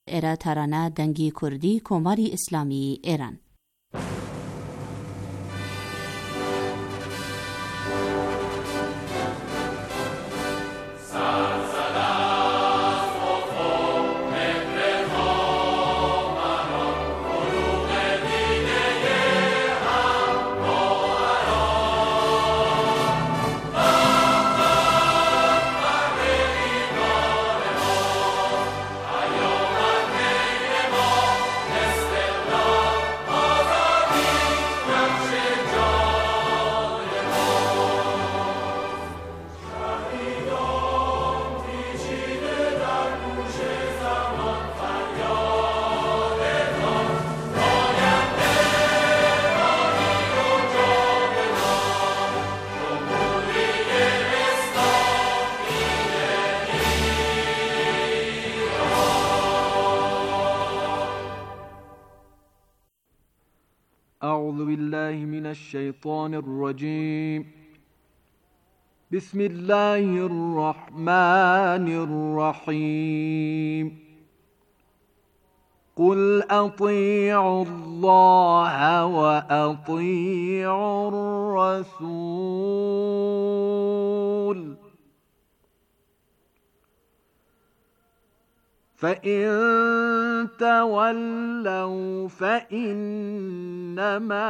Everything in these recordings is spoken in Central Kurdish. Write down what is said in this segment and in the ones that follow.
ایرا ترانه دنگی کردی کماری اسلامی ایران. أعوذ بالله من الشيطان الرجيم. بسم الله الرحمن الرحيم. قل أطيعوا الله وأطيعوا الرسول فإن تولوا فإنما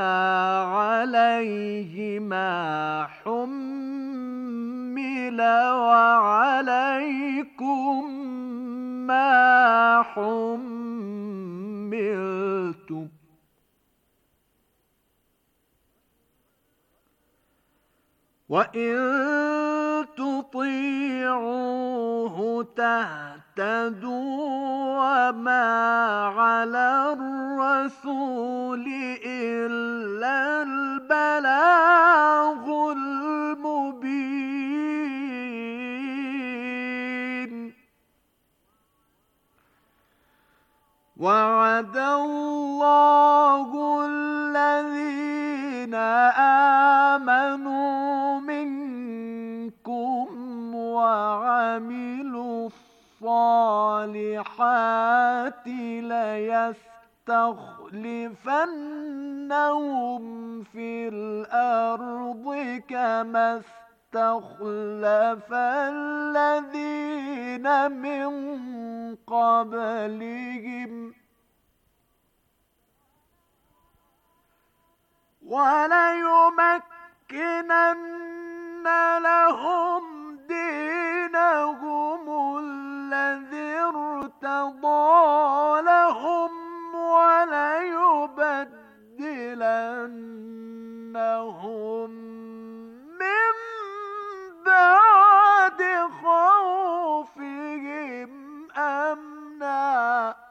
عليه ما حمل وعليكم ما حملتم وإن تطيعوه تهتدوا وما على الرسول إلا البلاغ المبين. وعد الله الذين آمنوا منكم وعملوا الصالحات ليستخلفنهم في الأرض كما استخلف الذين من قبلهم وليمكنن لهم دينهم الذي ارتضى لهم وليبدلنهم من بعد خوفهم أمنا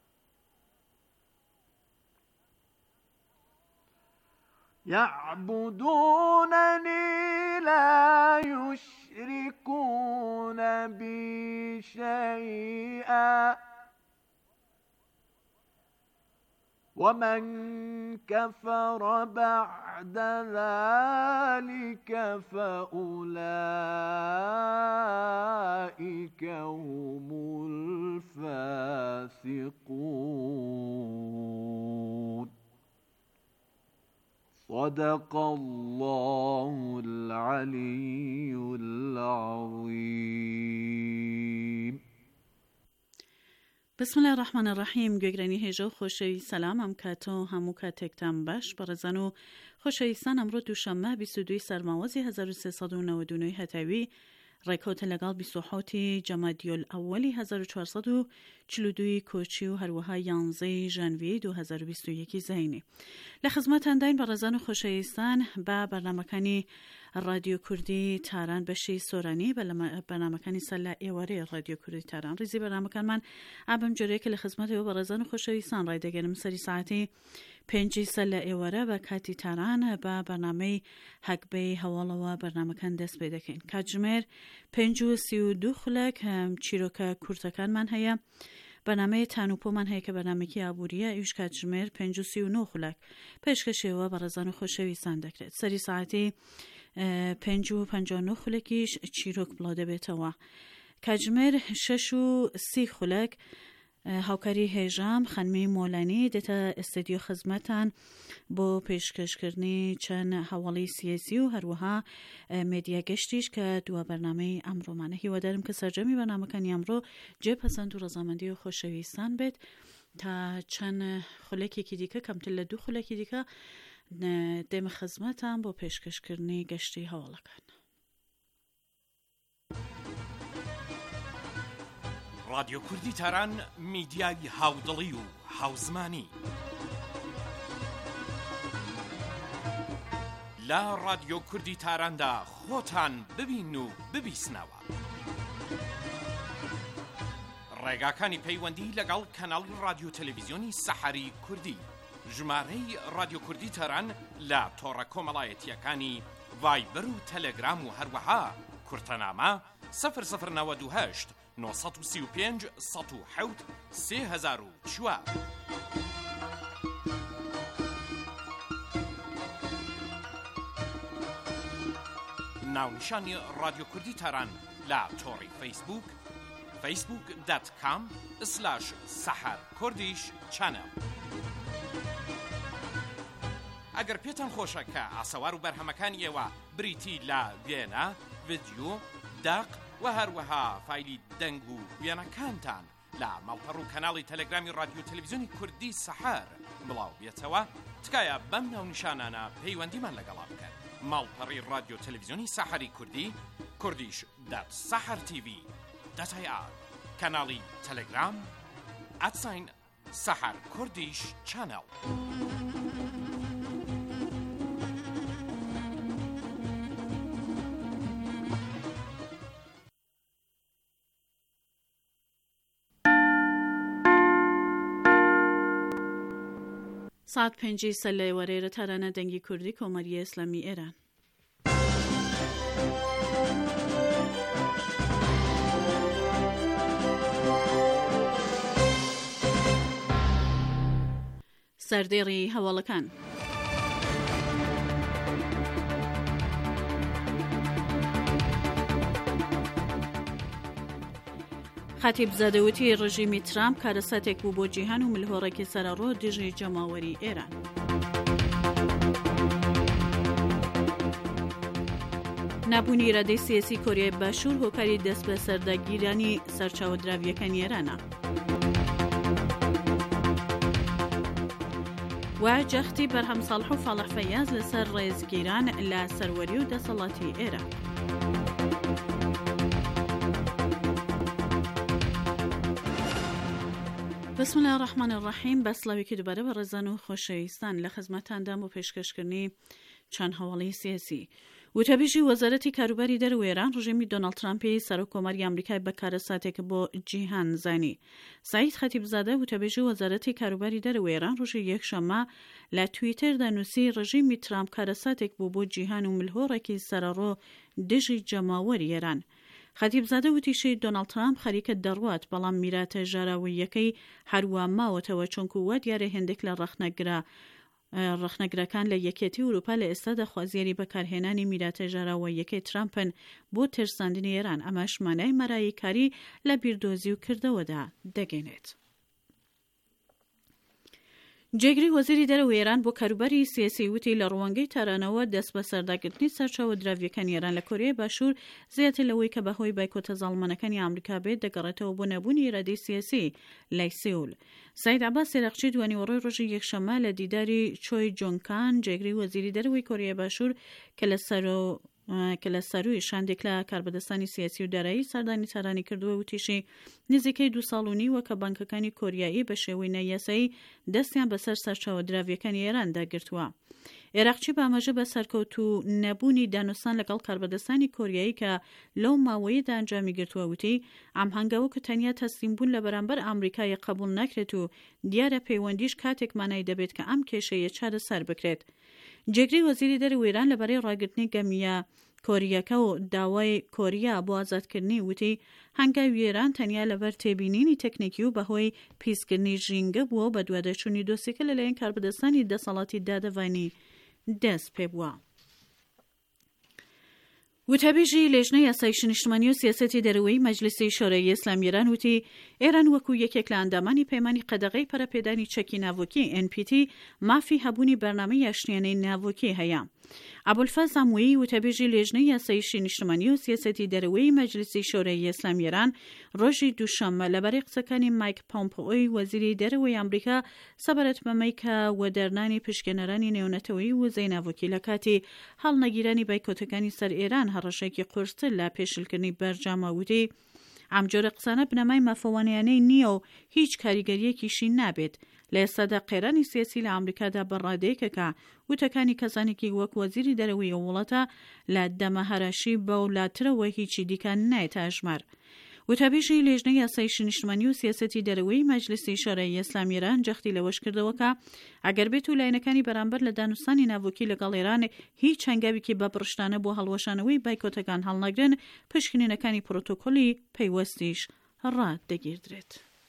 يعبدونني لا يشركون بي شيئا ومن كفر بعد ذلك فأولئك هم الفاسقون. صدق الله العلي العظيم. بسم الله الرحمن الرحیم. گوگرانی هجا خوشی سلام ام کاتو همو کاتکتم باش برزنو خوشی سن امرو دوشنبه 22 سرموازی 1399 هتاوی رکوت لگال 28 جمادی الاولی 1442 کوچی و هروها 11 ژانویه 2021 زینی. لخدمت اندین برزنو خوشی سن با برنامه‌کنی رادیو کردی تاران بشی سورانی برنامه‌کنی سله ایواری رادیو کردی تاران ریزی برنامه‌کن من ابم جوری که لخدمت او برزنو خوشی سن رای دگرم سری ساعتی 5 سله ایواره و کاتی تاران با برنامه حقبه حواله و برنامه‌کن دست پیدا کن. کجمر 532 خلک چیروکا کورتکان من هیا برنامه تنوپو من هی که برنامه کی عبوریه ایش کجمر 539 خلک پیشکشی و برزنو خوشی سن دکرد سری ساعتی 559 خلکیش چیروک بلاده بیتوا. کجمر 630 خلک هاوکاری هێژام خانمی مۆلانی دێتە ئستدیۆ خزمەتان بۆ پێشکەشکردنی چەند هەواڵی سیاسی و هەروەها مێدیا گەشتیش کە دووە بەرنامەی ئەمڕۆمانە. هیوادارم کە سەرجەمی بەرنامەکانی ئەمڕۆ جێپەسەند و ڕەزامەندی و خۆشەویستان بێت تا چەند خولەکێکی دیکە کەمتر لە 2 خولەکی دیکە دێمە خزمەتان بۆ پێشکەشکردنی گەشتی هەواڵەکان. رادیۆ کوردی تاران میدیای هاودڵی و هاوزمانی لە رادیۆ کوردی تاراندا خۆتان ببین و ببیسنەوە. ڕێگاکانی پەیوەندی لەگەڵ کەناڵی رادیۆ تەلەڤیزیۆنی سەحەری کوردی، ژمارەی رادیۆ کوردی تاران لە تۆڕە کۆمەڵایەتیەکانی ڤایبەر و تەلەگرام و هەروەها کورتەنامە 0098 935 107 3004. ناونیشانی رادیۆ کوردی تاران لە تۆڕی فەیسبوک facebook.com/saharkurdish channel. ئەگەر پێتان خۆشە کە ئاسەوار و بەرهەمەکانی ئێوە بریتی لە وێنە، ڤیدیۆ، داق و هەروەها فایلی دەنگ و وێنەکانتان لە ماڵپەڕ و کەناڵی تەلەگرامی رادیۆ تەلەڤیزیۆنی کوردی سەحەر بڵاو بێتەوە، تکایە بەم ناونیشانانە پەیوەندیمان لەگەڵا بکەن. ماڵپەڕی رادیۆ تەلەڤیزیۆنی سەحەری کوردی kurdish.sahartv.ir، کەناڵی تەلەگرام @saharkurdish channel. ساعت 5 سەلای وەرێرە تارانە دەنگی کوردی کۆمەریە ئیسلامی ئێران. سەردێڕی هەواڵەکان. خەتیبزادەوتی ڕژیمی ترامپ کارەساتێک بوو بۆ جیهان و ملهۆڕێکی سەرەڕۆ دژی جەماوەری ئێران. نابوونی ئیرادەی سیاسی کۆریای باشوور هۆکاری دەست بە سەرداگیرانی سەرچاوەدراویەکانی ئێرانە. و جەختی بەرهەم ساڵح و فاڵح فەیاز لەسەر ڕێزگیران لە سەروەری و دەسەڵاتی ئێران. بسم الله الرحمن الرحیم. بەسڵاوێکی دووبارە بە ڕێزان و خۆشەویستان لە خزمەتاندام بۆ پێشکەشکردنی چەند هەواڵی سیاسی. وتەبێژی وەزارەتی کاروباری دەرەوەی ئێران ڕژیمی دۆناڵد ترامپی سەرۆکۆمەری ئەمریکای بە کارەساتێک بۆ جیهان زانی. سعید خەتیبزادە وتەبێژی وەزارەتی کاروباری دەرەوەی ئێران ڕۆژی یەکشەممە لە تویتەردا نووسی ڕژیمی ترامپ کارەساتێک بوو بۆ جیهان و ملهۆڕێکی سەرەڕۆ دژی جەماوەری ئێران. خەتیبزادە وتیشی دۆناڵد ترامپ خەریکە دەڕوات، بەڵام میراتە ژاراویەکەی هەروە ماوەتەوە چونکو وا دیارە هێندێک لە ڕەخنەگرەکان لە یەکێتی ئوروپا لە ئێستادا خوازیاری بەکارهێنانی میراتە ژاراویەکەی ترامپن بۆ ترساندنی ئێران. ئەمەش مانای مەراییکاری لە بیردۆزی و کردەوەدا دەگەێنێت. جێگری وەزیری دەرەوەی ئێران بۆ کاروباری سیاسی وتی لە ڕوانگەی تارانەوە دەست بە سەرداگرتنی سەرچاوە دراویەکانی ئێران لە کۆریای باشوور زیاتر لەوەی کە بەهۆی بایکۆتە زاڵمانەکانی ئەمریکا بێت دەگەڕێتەوە بۆ نەبوونی ئیرادەی سیاسی لای سێول. سعید عەباس سێرەقچی دوانیوەڕۆی ڕۆژی یەکشەممە لە دیداری چۆی جۆنکان جێگری وەزیری دەرەوەی کۆریای باشوور کە لە سەروی شاندێک لە کاربەدەستانی سیاسی و دارایی سەردانی تارانی کردووە وتیشی نزیکەی 2 ساڵ و نیوە کە بانکەکانی کۆریایی بە شێوەی نایاسایی دەستیان بەسەر سەرچاوە دراویەکانی ئێراندا گرتووە. عێراقچی بامەژە بە سەرکەوت و نەبوونی دانوستان لەگەڵ کاربەدەستانی کۆریایی کە لەو ماوەیەدا ئەنجامی گرتووە وتی ئەم هەنگاوە کە تەنیا تەسلیمبوون لە بەرامبەر ئەمریکای قبول ناکرێت و دیارە پەیوەندیش کاتێک مانای دەبێت کە ئەم کێشەیە چارەسەر بکرێت. جێگری وەزیری دەرەوەی ئێران لەبەرەی ڕاگررتنی گەمیە کۆریەکە و داوای کۆریا بۆ ئازادکردنی وتی هەنگاوی ئێران تەنیا لەبەر تێبینینی تەکنیکی و بەهۆی پیسکردنی ژینگە بووە بە دوادەچوونی دۆسیکە لەلایەن کاربەدەستانی دەسەڵاتی دادەڤانی دەست پێ بووە. وتابێژی لێژنەی یاسای شنیشتمانی و سیاسەتی دەرەوەی مەجلیسی شۆرەیی ئیسلامی ئێران وتی ئێران وەکو یەکێک لە ئەندامانی پەیمانی قەدەغەی پەرەپێدانی چەکی ناوۆکی NPT مافی هەبوونی بەرنامەی ئاشتیانەی ناوۆکی هەیە. ئابولفەز ئامویی وتابێژی لێژنەی یاسای شنیشتمانی و سیاسەتی دەرەوەی مەجلیسی شۆرەیی ئیسلامی ئێران ڕۆژی دووشەممە لەبەرەی قسەکانی مایک پۆمپۆی وەزیری دەرەوەی ئەمریکا سەبارەت بەمەی کە وەدەرنانی پشکنەرانی نێونەتەوەی وزەی ناوۆکی لە کاتی هەڵنەگیرانی بایکۆتەکانی سەر ئێران هەڕەشێکی قورستر لە پێشلکردنی بەرجامە وتی ئەم جۆرە قسانە بنەمای مافەوانیانەی نییە و هیچ کاریگەریەکیشی نابێت. لە ئێستادا قێرانی سیاسی لە ئەمریکادا بەڕادەیەکەکە وتەکانی کەسانێکی وەک وەزیری دەرەوەی وڵاتە لە دەمەهەراشی بەولاترەوە هیچی دیکان نایێتە ئەژمار. وتابێژی لێژنەی یاسای شنیشتمانی و سیاسەتی دەرەوەی مەجلیسی شۆرەیی ئیسلامی ئێران جەختی لەوەش کردەوە کە ئەگەر بێت و لایەنەکانی بەرامبەر لە دانوستانی ناوۆکی لەگەڵ ئێران هیچ هەنگاوێکی بەپڕشتانە بۆ هەڵوەشانەوەی بایکۆتەکان هەڵنەگرن پشکنینەکانی پرۆتۆکۆلی پەیوەستیش ڕادەگیردرێت.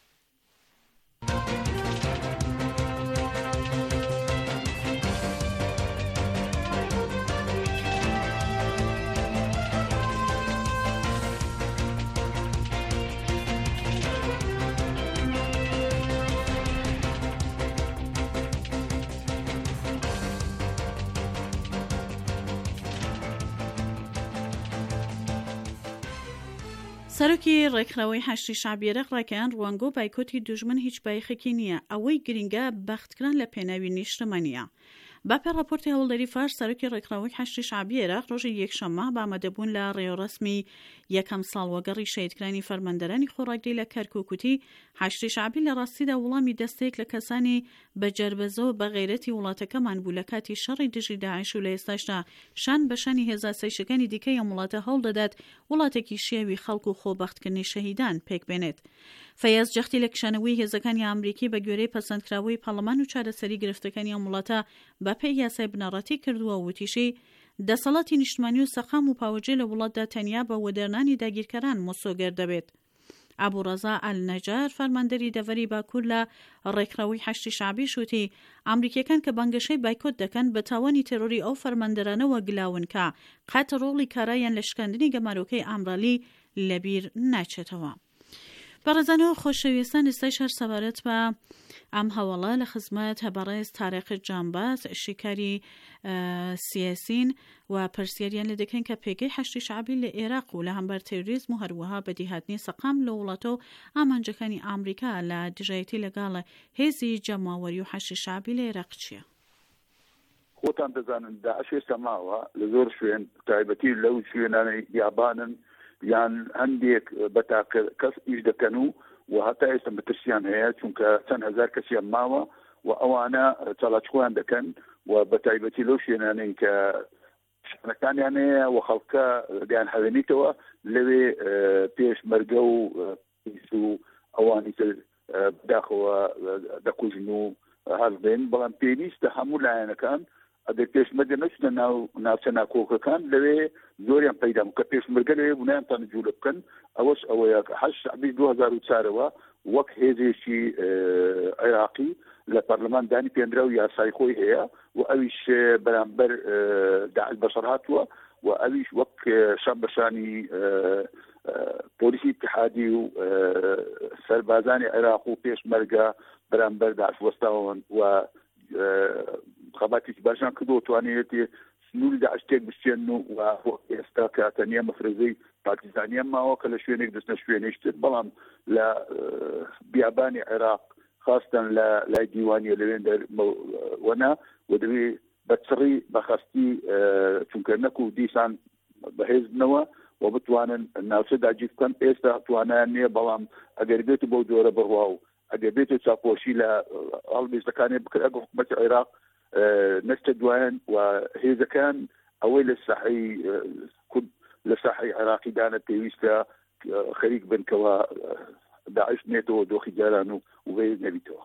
سەرۆکی ڕێکخراوەی هەشتی شەعبی عێراق ڕاکەیان ڕوانگۆ بایکۆتی دوژمن هیچ بایخێکی نییە، ئەوەی گرنگە بەختکردن لە پێناوی نیشتمانیە. باپێ راپۆرتی هەوڵدەری فاش سەرۆکی ڕێکخراوەی هەشتی شەعبی عێراق ڕۆژی یەکشەممە بامەدەبوون لە ڕێوەڕەسمی یەکەم ساڵوەگەڕی شەیدکرانی فەرماندەرانی خۆڕاگری لە کەرکووکوتی هەشتی شەعبی لە ڕاستیدا وەڵامی دەستەیەک لە کەسانی بەجەربەزەوە بە غەیرەتی وڵاتەکەمان بوو لە کاتی شەڕی دژی داعش و لە ئێستاشدا شان بەشانی هێزە سەیشەکانی دیکەی ئەم وڵاتە هەوڵ دەدات وڵاتێکی شێوی خەڵک و خۆبەختکردنی شەهیدان پێک بێنێت. فەیاز جەختی لە کشانەوەی هێزەکانی ئەمریکی بە گوێرەی پەسەندکراوەی پەرلەمان و چارەسەری گرفتەکانی ئەم وڵاتە بە پێی یاسای بنەڕەتی کردووە وتیشی دەسەڵاتی نیشتمانی و سەقام و پاوەجێ لە وڵاتدا تەنیا بە وەدەرنانی داگیرکەران مۆسۆگەر دەبێت. ئابوڕەزا ئەلنەجار فەرماندەری دەڤەری باکوور لە ڕێکخراوەی هەشتی شەعبی شوتی ئەمریکیەکان کە بانگەشەی بایکۆت دەکەن بە تاوانی تێرۆری ئەو فەرماندەرانەوە گلاون کە قاتە ڕۆڵی کارایان لە شکاندنی گەمارۆکەی ئامرالی لەبیر ناچێتەوە. بەڕێزانەوە خۆشەویستان ئێستاش هەر سەبارەت بە ئەم هەوڵە لە خزمەت هەبەڕێز تارێق جامباز شیکاری سیاسین و پرسیاریان لە دەکەن کە پێگەی هەشتی شەعبی لە عێراق و لە هەمبەر تێروریزم و هەروەها بەدیهاتنی سەقام لە وڵاتە و ئامانجەکانی ئامریکا لە دژایەتی لەگەڵ هێزی جەماوەری و هەشتی شەعبی لە عێراق چییە؟ خۆتان دەزانن داعش ئێستا ماوە لە زۆر شوێن تایبەتی لەو شوێنانەی یابانن یان هەندێک بەتاکە کەس ئیش دەکەن و هەتا ئێستا مەترسیان هەیە چونکە چەند هەزار کەسیان ماوە و ئەوانە چالاکویان دەکەن و بەتایبەتی لەو شوێنانەی کە شانەکانیان هەیە و خەڵکە دیان هەوێنیتەوە لەوێ پێشمەرگە و پیس و ئەوانی تر بداخەوە دەکوژن و هەڵبێن بەڵام پێویستە هەموو لایەنەکان ئەگەر پێشمەرگە نەچنە ناوچە ناکۆکەکان لەوێ زۆریان پەیدا بوو کە پێشمەرگە لەوێ بوونیانتان جوولە بکەن ئەوەش ئەوەیە هەشت شەعبی 2004ەوە وەک هێزێکی عێراقی لە پەرلەمان دانی پێنرا و یاسای خۆی هەیە و ئەویش بەرامبەر داعش بەشەر هاتووە و ئەویش وەک شەم بەشانی پۆلیسی اتحادی و سەربازانی عێراق و پێشمەرگە بەرامبەر داعش وەستاون و خەباتێکی باشیان کردو توانێتی سنووری داعش تێک بشێن و ئێستا کاتەنیە مەفرەزەی پاکستانیان ماوە کە لە شوێنێک دەستنە شوێنێشتر بەڵام لە بیابانی عێراق خاستن لە لای دیوانیە لەوێن وەنا و دەوێ بەچڕی بەخەستی چونکە نەکو دیسان بەهێزنەوە و بتوانن ناوچە داگیر بکەن ئێستا توانیان نییە بەڵام ئەگەر بێت بەو جۆرە بڕوا و ئەگەر بێت چاپۆشی لە هەڵبێستەکانی بکرد ئەگەر حکومەتی عێراق نەچتە دوایەن و هێزەکان ئەوەی لە ساحەی عێراقی دانە پێویستە خەریک بنکەوە داعش نێتەوە دۆخی جاران و وێ نەبیتەوە.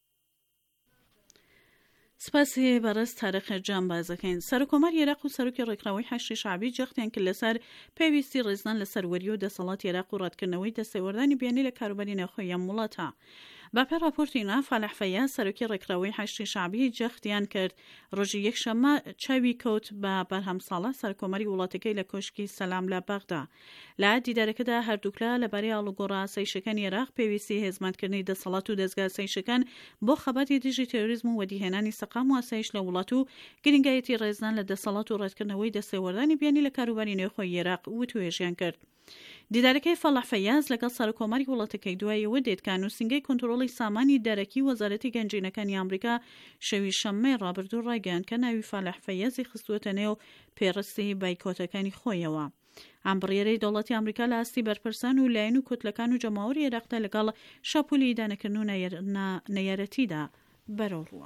سپاسی بەڕێز تارێق جامبازەکەین. سەرۆکۆمەر عێراق و سەرۆکی ڕێکخراوەی هەشتی شەعبی جەختیان کرد لەسەر پێویستی ڕێزدان لە سەروەری و دەسەڵاتی عێراق و ڕەتکردنەوەی دەستێوەردانی بیانی لە کاروباری ناوخۆیی ئەم وڵاتە. بەپێ راپۆرتینا فالح فەیاز سەرۆکی ڕێکخراوەی هەشتی شعبی جەختیان کرد ڕۆژی یەکشەممە چاوی کەوت بە بەرهەم ساڵە سەرکۆمەری وڵاتەکەی لە کۆشکی سەلام لە بەغدا. لە دیدارەکەدا هەردووکلا لەبارەی ئاڵوگۆڕە ئاسایشەکانی عێراق پێویستی هێزمەندکردنی دەسەڵات و دەستگا ئاسایشەکان بۆ خەباتی دژی تێروریزم و وەدیهێنانی سەقام و ئاسایش لە وڵات و گرنگایەتی ڕێزدان لە دەسەڵات و ڕێتکردنەوەی دەسێوەردانی بیانی لە کاروباری نوێخۆی عێراق وتوێژیان کرد. دیدارەکەی فەڵح فەیاز لەگەڵ سەرکۆمەری وڵاتەکەی دوایەوە دێتکان و سنگەی کۆنتڕۆڵی سامانی دەرەکی وەزارەتی گەنجینەکانی ئەمریکا شەوی شەممەی ڕابردوو ڕایگەیاند کە ناوی فەڵح فەیازی خستووەتە نێو پێڕستی بایکۆتەکانی خۆیەوە. ئەم بڕیارەی دەوڵەتی ئەمریکا لە ئاستی بەرپرسان و لایەن و کۆتلەکان و جەماوەری عێراقدا لەگەڵ شاپولی دانەکردن و نەیارەتیدا بەرەوڕووە.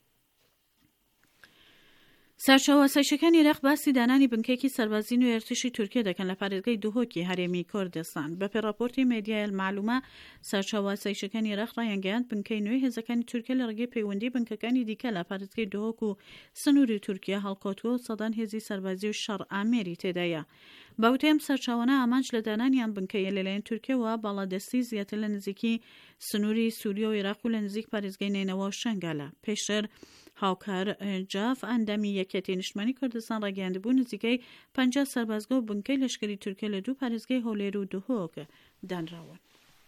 سەرچاوە ئاسایشەکانی عێراق باسی دانانی بنکەیەکی سەربازی و ێرتشی تورکیا دەکەن لە پارێزگای دوهۆکی هەرێمی کوردستان. بەپێ راپۆرتی مێدیای معلومە سەرچاوە ئاسایشەکانی عێراق ڕایانگەیاند بنکەی نوێی هێزەکانی تورکیا لە ڕێگەی پەیوەندی بنکەکانی دیکە لە پارێزگای دوهۆک و سنووری تورکیا هەڵکەوتووە و سەدان هێزی سەربازی و شەڕ ئامێری تێدایە. باوتەیەم سەرچاوانە ئامانج لە دانانیان بنکەیە لەلایەن تورکیەوە باڵادەستی زیاتر لە نزیکی سنووری سووریا و عێراق و لە نزیک پارێزگای نینەوە شەنگالە. پێشتر هاوکار جاف ئەندامی یەکێتی نیشتمانی کوردستان ڕاگەیاندبوو نزیکەی 50 سەربازگە و بنکەی لەشکری تورکیا لە دوو پارێزگای هەولێر و دوهۆک دانراون.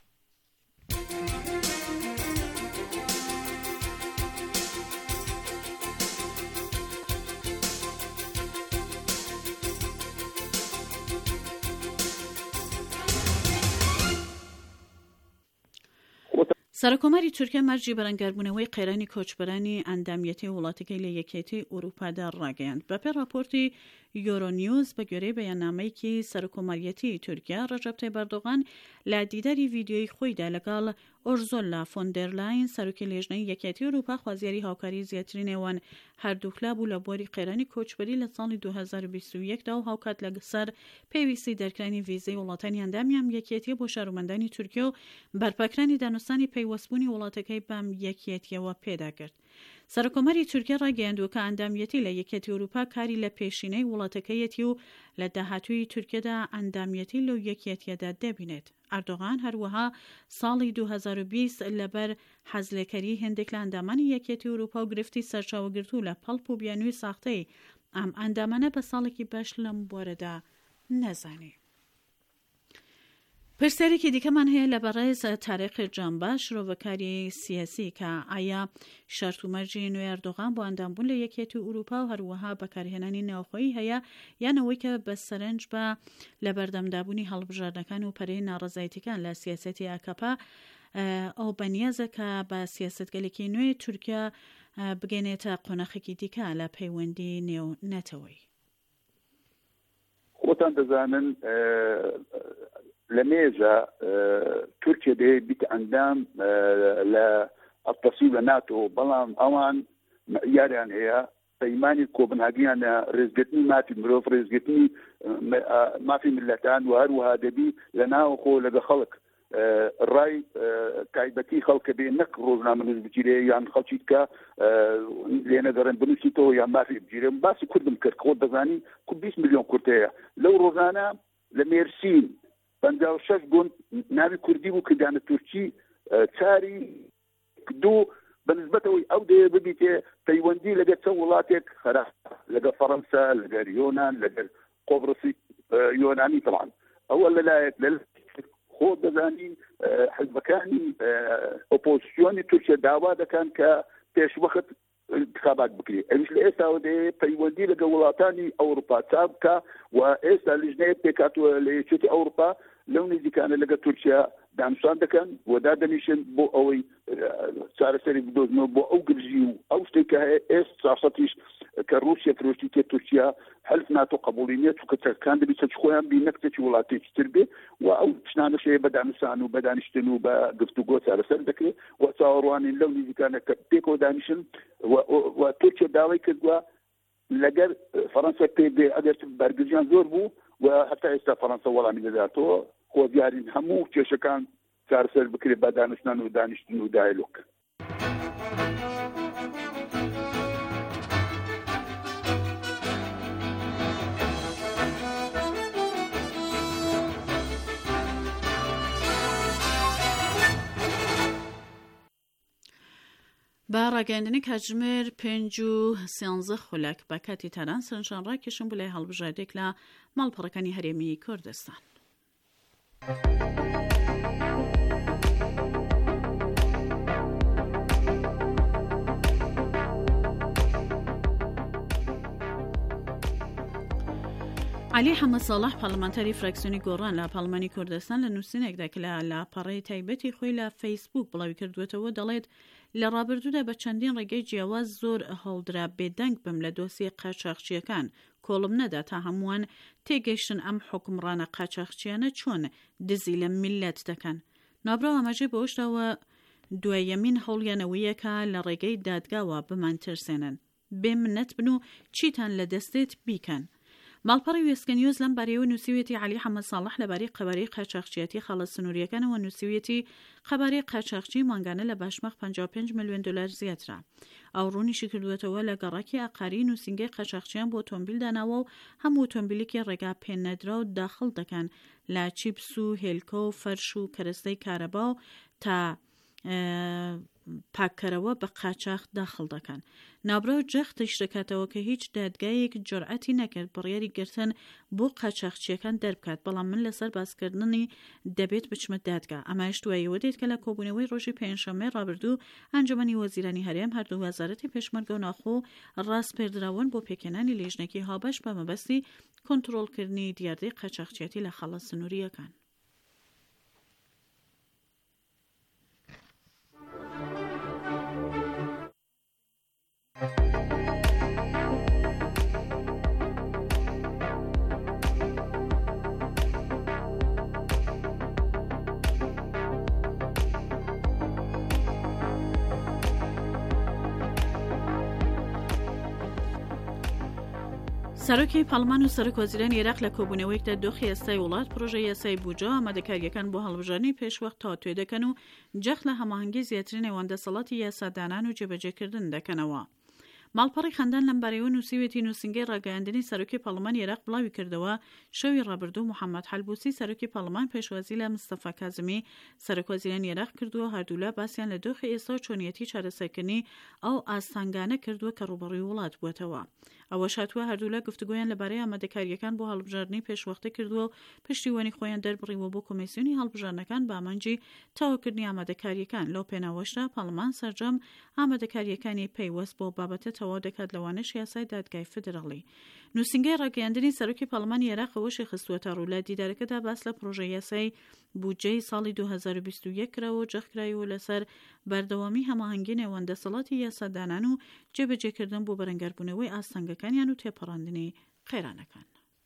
سەرکۆمەری تورکیا مەرجی بەرەنگاربوونەوەی قەیرانی کۆچبەرانی ئەندامیەتی وڵاتەکەی لە یەکێتی ئوروپادا ڕاگەیاند. بەپێ راپۆرتی یۆرۆنیوز بە گوێرەی بەیاننامەیەکی سەرکۆمەریەتی تورکیا ڕەجەب تایب ئەردۆغان لە دیداری ڤیدیۆی خۆیدا لەگەڵ ئۆرزۆلا فۆندەرلاین سەرۆکی لێژنەی یەکێتی ئوروپا خوازیاری هاوکاری زیاتری نێوان هەردووکلا بوو لە بۆری قەیرانی کۆچبەری لە ساڵی 2021دا و هاوکات لەسەر پێویستی دەرکرانی ڤیزەی وڵاتانی ئەندامیان یەکێتیە بۆ شارۆمەندانی تورکیا و بەرپەکرانی دانوستانی پەیوەستبوونی وڵاتەکەی بەم یەکێتیەوە پێدا کرد. سەرکۆمەری تورکیا ڕاگەیاندووە کە ئەندامیەتی لە یەکێتی ئوروپا کاری لە پێشینەی وڵاتەکەیەتی و لە داهاتووی تورکیادا ئەندامیەتی لەو یەکێتیەدا دەبینێت. ئەردۆغان هەروەها ساڵی 2020 لەبەر حەزلێکەری هێندێک لە ئەندامانی یەکێتی ئوروپا و گرفتی سەرچاوەگرتوو لە پەڵپ و بیانووی ساختەی ئەم ئەندامانە بە ساڵێکی باش لەم بۆرەدا نەزانی. پرسیارێکی دیکەمان هەیە لە بەڕێز تارێقی جانباش شرۆڤەکاری سیاسی کە ئایا شەرت و مەرجی نوێ ئەردۆغان بۆ ئەندامبوون لە یەکێتی ئوروپا و هەروەها بەکارهێنانی ناوخۆیی هەیە یانەوەی کە بە سەرنج بە لە بەردەمدابوونی هەڵبژاردنەکان و پەرەی ناڕەزایەتیەکان لە سیاسەتی ئاکەپا ئەو بەنیازە کە بە سیاسەتگەلێکی نوێی تورکیا بگەنێتە قۆناغێکی دیکە لە پەیوەندی نێو نەتەوەی. خۆتان دەزانن لە مێژە تورکیا دێ بیت ئەندام لە ئەتەسیب لە ناتۆ بەڵام ئەوان یاریان هەیە پەیمانی کۆپنهاگیانە ڕێزگرتنی مافی مرۆڤ ڕێزگرتنی مافی ملەتان و هەروەها دەبی لە ناوخۆ لەگە خەڵک ڕای تایبەتی خەڵکە بێ نەک ڕۆژنامە نووس بگیرێ یان خەڵکی بکە لێنە دەڕێن بنووسیتەوە یان مافی بگیرێ. باسی کوردم کرد خۆت دەزانی کو 20 میلیۆن کورد هەیە لەو ڕۆژانە لە مێرسین 56 گوند ناوی کوردی بوو کردانە تورکی چاری دوو بەنسبەتەوەی ئەو دێ ببیتێ پەیوەندی لەگەر چەند وڵاتێک خەرا لەگەر فەڕەنسا لەگەر یۆنان لەگەر قۆبرسی یۆنانی طبعاً ئەوە لەلایەک لە خۆ دەزانی حزبەکانی ئۆپۆزیسیۆنی تورکیا داوا دەکەن کە پێشوەخت انتخابات بکرێت. ئەویش لە ئێستاوە دێ پەیوەندی لەگە وڵاتانی ئەوروپا چاپ بکە و ئێستا لیژنەیە پێکاتوە لە یەکێتی ئەوروپا لەو نزیکانە لەگە تورکیا دانوستان دەکەن و دادەنیشن بۆ ئەوەی چارەسەری بدۆزنەوە بۆ ئەو گرژی و ئەو شتێک کە هەیە ئێستا سەتیش کە رووسیا فرۆشتی تێ تورکیا حلف ناتۆ قبوڵی نیە چونکە چەکان دەبی چەک خۆیان بی نەکتێکی وڵاتێکی تر بێ و ئەو شتانەشەیە بە دانوستان و بە دانیشتن و بە گفتوگۆ چارەسەر دەکرێت و چاوەڕوانین لەو نزیکانە کە پێکەوە دانیشن و تورکیا داوای کردووە لەگەر فەڕەنسا پێ بێ ئەگەر بەرگریان زۆر بوو و هەتا ئێستا فەڕەنسا وەڵامی دەداتەوە خۆ دیارین هەموو کێشەکان چارەسەر بکرێت بە دانوستان و دانیشتن و دایلۆک. با ڕاگەاندنی کاتژمێر 5:13 خولەک بە کاتی تاران سەرنجان ڕاکێشن بۆ لای هەڵبژاردێک لە ماڵپەڕەکانی هەرێمی کوردستان. علی حەمەد ساڵح پارلەمانتاری فراکسیۆنی گۆڕان لە پارلەمانی کوردستان لە نووسینێکدا کە لە پەڕەی تایبەتی خۆی لە فەیسبوک بڵاوی کردوێتەوە دەڵێت لە ڕابردوودا بە چەندین ڕێگەی جیاواز زۆر هەڵدرا بێدەنگ بم لە دۆسیە قاچاقچیەکان کۆڵم نەدا تا هەمووان تێگەیشتن ئەم حکومڕانە قاچاقچیانە چۆن دزی لە میلەت دەکەن. نابراو ئەمەژێ بەوەشتاوە دوایەمین هەوڵیانەوەیەکە لە ڕێگەی دادگاوە بمان ترسێنن بێ منەت بن و چیتان لە دەستێت بیکەن. ماڵپەڕی وێسکە نیوز لەم بارەیەوە نووسیوێتی علی حەمەد ساڵح لەبارەی قەبارەی قاچاقچیەتی خەڵە سنووریەکانەوە نووسیوێتی قەبارەی قاچاقچی مانگانە لە باشمەق 55 ملیۆن دلار زیاترا. ئەو ڕوونیشی کردوێتەوە لە گەڕاکی ئاقاری نووسینگەی قاچاقچیان بۆ ئۆتۆمبیل داناوە و هەموو ئۆتۆمبیلێکی ڕێگا پێنەدرا و داخڵ دەکەن لە چیپس و هێلکۆ و فەرش و کەرەستەی کارەبا و تا پاکەرەوە بە قاچاق داخڵ دەکەن. نابراو جەختش دەکاتەوە کە هیچ دادگایەک جورئەتی نەکرد بڕیاری گرتن بۆ قاچاقچیەکان دەربکات، بەڵام من لەسەر باسکردنی دەبێت بچمە دادگا. ئەمایش دوایەوە دێت کە لە کۆبوونەوەی ڕۆژی پێنجشەممەی ڕابردوو ئەنجومەنی وەزیرانی هەرێم هەردوو وەزارەتی پێشمەرگە و ناخۆ ڕاستپێردراون بۆ پێکێنانی لێژنێکی هاوبەش بە مەبەستی کۆنتڕۆڵکردنی دیاردەی قاچاقچیەتی لە خەڵە سنووریەکان. سەرۆکی پەڵمان و سەرۆک وەزیرانی عێراق لە کۆبوونەوەیەکدا دۆخی یاسای وڵات پرۆژەی یاسای بوجە ئامادەکاریەکان بۆ هەڵبژاردنی پێشوەخت تاوتوێ دەکەن و جەخت لە هەماهەنگی زیاترین نێوەندەسەڵاتی یاسادانان و جێبەجێکردن دەکەنەوە. ماڵپەڕی خەندان لەم بارەیەوە نووسیوێتی نووسینگەی ڕاگەاندنی سەرۆکی پەرلەمانی عێراق بڵاوی کردەوە شەوی ڕابردوو محەممەد حەلبوسی سەرۆکی پەرلەمان پێشوازی لە مستەفا کازمی سەرۆک وەزیرانی عێراق کردووە هەردوولا باسییان لە دۆخی ئێستا و چۆنیەتی چارەسەرکردنی ئەو ئاستانگانە کردووە کە ڕوبەڕووی وڵات بووەتەوە. ئەوە شاتووە هەردوولا گفتگویان لەبارەی ئامادەکاریەکان بۆ هەڵبژاردنی پێشوەختە کردووە و پشتیوانی خۆیان دەربڕیوە بۆ کۆمیسیۆنی هەڵبژاردنەکان بە ئامانجی تاوەکردنی ئامادەکاریەکان. لەو پێناوەشدا پەرلەمان سەرجەم ئامادەکاریەکانی پەیوەست بۆ بابەتە تەواو دەکات لەوانەش یاسای دادگای فدراڵی. نووسینگەی ڕاگەاندنی سەرۆکی پەرلەمانی عێراق وەشی خستووەتە ڕوو لە دیدارەکەدا باس لە پرۆژەی یاسای بودجەی ساڵی 2021 کراوە و جەختکرایەوە لەسەر بەردەوامی هەماهەنگی نێوەندەسەڵاتی یاسادانان و جێبەجێکردن بۆ بەرەنگاربوونەوەی ئاستەنگەکانیان و تێپەڕاندنی قەیرانەکان.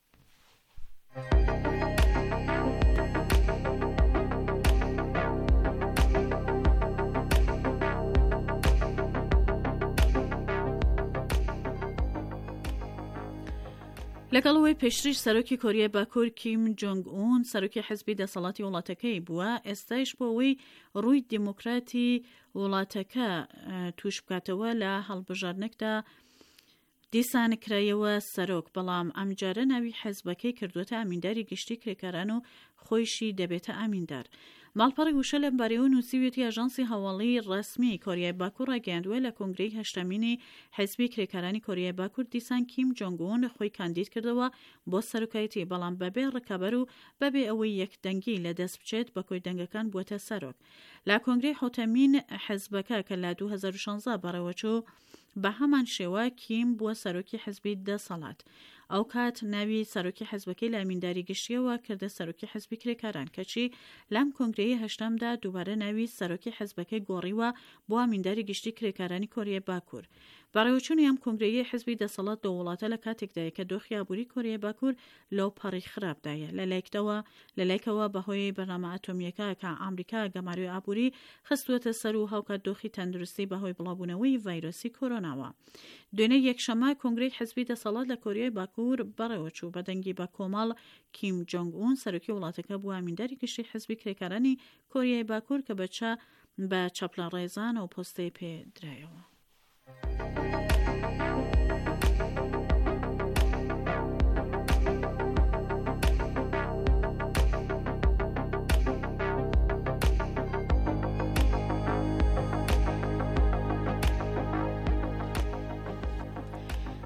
لەگەڵەوەی پێشتریش سەرۆکی کۆریای باکوور کیم جۆنگ ئون سەرۆکی حزبی دەسەڵاتی وڵاتەکەی بووە، ئێستایش بۆ ئەوەی ڕووی دیموکراتی وڵاتەکە توش بکاتەوە لە هەڵبژاردنێکدا دیسانکرایەوە سەرۆک، بەڵام ئەمجارە ناوی حزبەکەی کردوێتە ئامینداری گشتی کرێکاران و خۆیشی دەبێتە ئامیندار. ماڵپەڕی وشە لەم بارەیەوە نووسیوێتی ئاژانسی هەواڵی ڕەسمی کۆریای باکوور ڕاگەیاندووە لە کۆنگرەی هەشتمینی حزبی کرێکارانی کۆریای باکوور دیسان کیم جۆنگ ئون خۆی کاندید کردەوە بۆ سەرۆکایەتی، بەڵام بەبێ ڕکابەر و بەبێ ئەوەی یەکدەنگی لە دەست بچێت بە کۆی دەنگەکان بووەتە سەرۆک. لە کۆنگرەی حوتەمین حزبەکە کە لە 2016 بەڕێوەچوو بە هەمان شێوە کیم بووە سەرۆکی حزبی دەسەڵات. ئەو کات ناوی سەرۆکی حزبەکەی لە ئامینداری گشتیەوە کردە سەرۆکی حزبی کرێکاران، کەچی لەم کۆنگرەی هەشتمدا دووبارە ناوی سەرۆکی حزبەکەی گۆڕیوە بۆ ئامینداری گشتی کرێکارانی کۆریای باکوور. بەڕێوەچوونی ئەم کۆنگرەیە حزبی دەسەڵات دو وڵاتە لە کاتێکدایە کە دۆخی ئابووری کۆریای باکوور لەو پەڕی خراپدایە لەلایکەوە بەهۆی بەرنامە ئەتۆمیەکە کە ئەمریکا گەماروی ئابووری خستووەتە سەر و هاوکات دۆخی تەندروستی بەهۆی بڵاوبوونەوەی ڤایرۆسی کۆرۆناوە. دوێنێ یەکشەمە کۆنگرەی حزبی دەسەڵات لە کۆریای باکوور بەڕێوەچوو بە دەنگی بە کۆمەڵ کیم جۆنگ ئون سەرۆکی وڵاتەکە بووە ئامینداری گشتی حزبی کرێکارانی کۆریای باکوور کە بە چەپڵە ڕێزان و پۆستەی پێدرایەوە.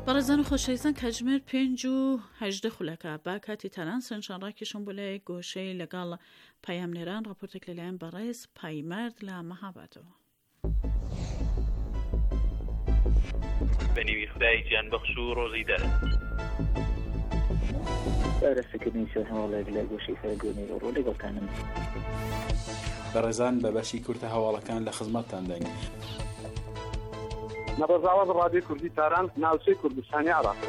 برزن خوشایسان کجمر 5 و 18 خلکه با کاتی تران سنشان راکشون بله گوشه لگال پیام نیران راپورت کلیان برایس پیمرد لمحبتو بنی خدای جان بخشو روزی داره برسکردنی سر هەواڵێک لە گۆشەی سەرگۆنی ڕۆ لەگەڵتانم بەڕێزان بە بەشی کورتە هەواڵەکان لە خزمەتتان دەین. نەڕۆژاوەز ڕادیۆ کوردی تاران ناوچەی کوردستانی عێراق.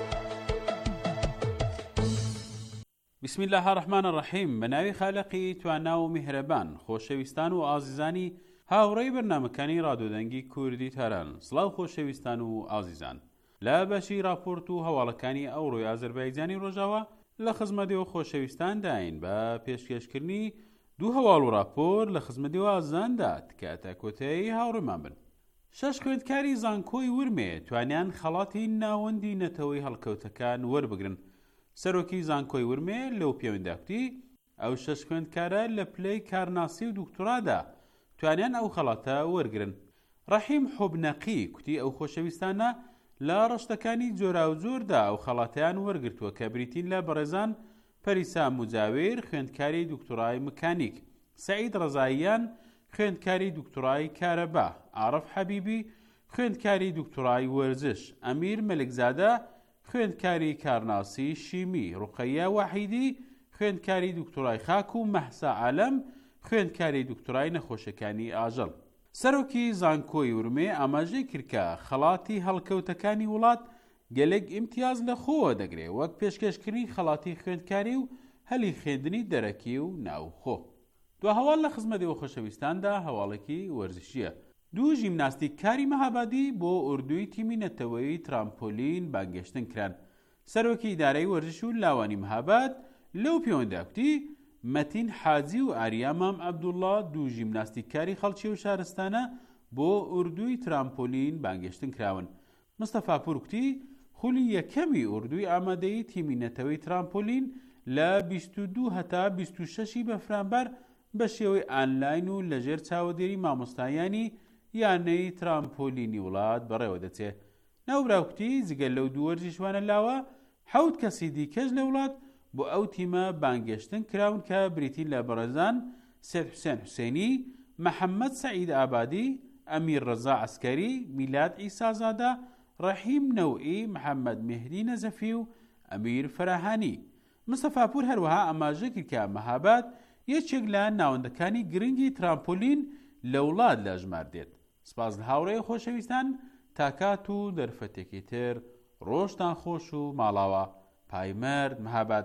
بسم الله الرحمن الرحیم. بەناوی خالقی توانا و میهرەبان خۆشەویستان و ئازیزانی هاوڕێی بەرنامەکانی ڕادیۆدەنگی کوردی تاران. سڵاو خۆشەویستان و ئازیزان. لە بەشی راپۆرت و هەواڵەکانی ئەوڕۆی ئازەربایجانی ڕۆژاوە لە خزمەتەوە خۆشەویستان داین بە پێشکەشکردنی دوو هەواڵ و راپۆر لە خزمەتەوە ئازاندات کە تا کۆتایی هاوڕێمان بن. 6 خوێندکاری زانکۆی ورمێ توانیان خەڵاتی ناوەندی نەتەوەی هەڵکەوتەکان وەربگرن. سەرۆکی زانکۆی ورمێ لەو پەیوەندیدا کوتی ئەو 6 خوێندکارە لە پلەی کارناسی و دوکتۆرادا توانیان ئەو خەڵاتە وەرگرن. ڕەحیم حوبنەقی کوتی ئەو خۆشەویستانە لە ڕشتەکانی جۆرا و جۆردا ئەو خەڵاتیان وەرگرتووە کە بریتین لە بەڕێزان پەریسا موجاوێر خوێندکاری دوکتۆرای مکانیک، سەعید ڕەزاییان خوێندکاری دوکتۆرای کارەبا، عارف حەبیبی خوێندکاری دوکتۆرای وەرزش، ئەمیر مەلکزادە خوێندکاری کارناسی شیمی، ڕوقەیە واحیدی خوێندکاری دوکتۆرای خاک و مەحسا عالەم خوێندکاری دوکتۆرای نەخۆشەکانی ئاژەڵ. سەرۆکی زانکۆی ورمێ ئاماژەی کردکە خەڵاتی هەڵکەوتەکانی وڵات گەلێک ئیمتیاز لە خۆوە دەگرێت وەک پێشکەشکردنی خەڵاتی خوێندکاری و هەلی خوێندنی دەرەکی و ناوخۆ. دو هەواڵ لە خزمەتەوە خۆشەویستاندا هەواڵێکی وەرزشیە. دوو ژیمناستیککاری مەهابادی بۆ ئوردوی تیمی نەتەوەی ترامپۆلین بانگەشتن کران. سەرۆکی ئیدارەی وەرزش و لاوانی مەهاباد لەو پەیوەندیدا کوتی مەتین حاجی و ئاریا مام عەبدوڵڵا دوو ژیمناستیککاری خەڵکی و شارستانە بۆ ئوردوی ترامپۆلین بانگەشتن کراون. مستەفا پورکتی خولی یەکەمی ئوردوی ئامادەیی تیمی نەتەوەی ترامپۆلین لە 22 هەتا 26 بەفرامبەر بە شێوەی ئانلاین و لەژێر چاوەدێری مامۆستایانی یانەی ترامپۆلینی وڵات بەڕێوە دەچێت. ناوبراوکتی جگەل لەو دوو وەرزشوانە لاوە 7 کەسی دیکەش لە وڵات بۆ ئەو تیمە بانگەشتن کراون کە بریتین لە بەڕێزان سید حوسێن حوسێنی، محەممەد سەعید ئابادی، ئەمیر ڕەزا عەسکەری، میلاد ئیسازادە، ڕەحیم نەوئی، محەممەد مهدی نەزەفی و ئەمیر فەراهانی. مستەفا پور هەروەها ئاماژە کرد کە مەهاباد یەکێک لە ناوەندەکانی گرنگی ترامپۆلین لە وڵات لە ژمار دێت. سپاس لە هاوڕێی خۆشەویستان تاکات و دەرفەتێکی تر ڕۆژتان خۆش و ماڵاوە. پایمەرد مەهاباد.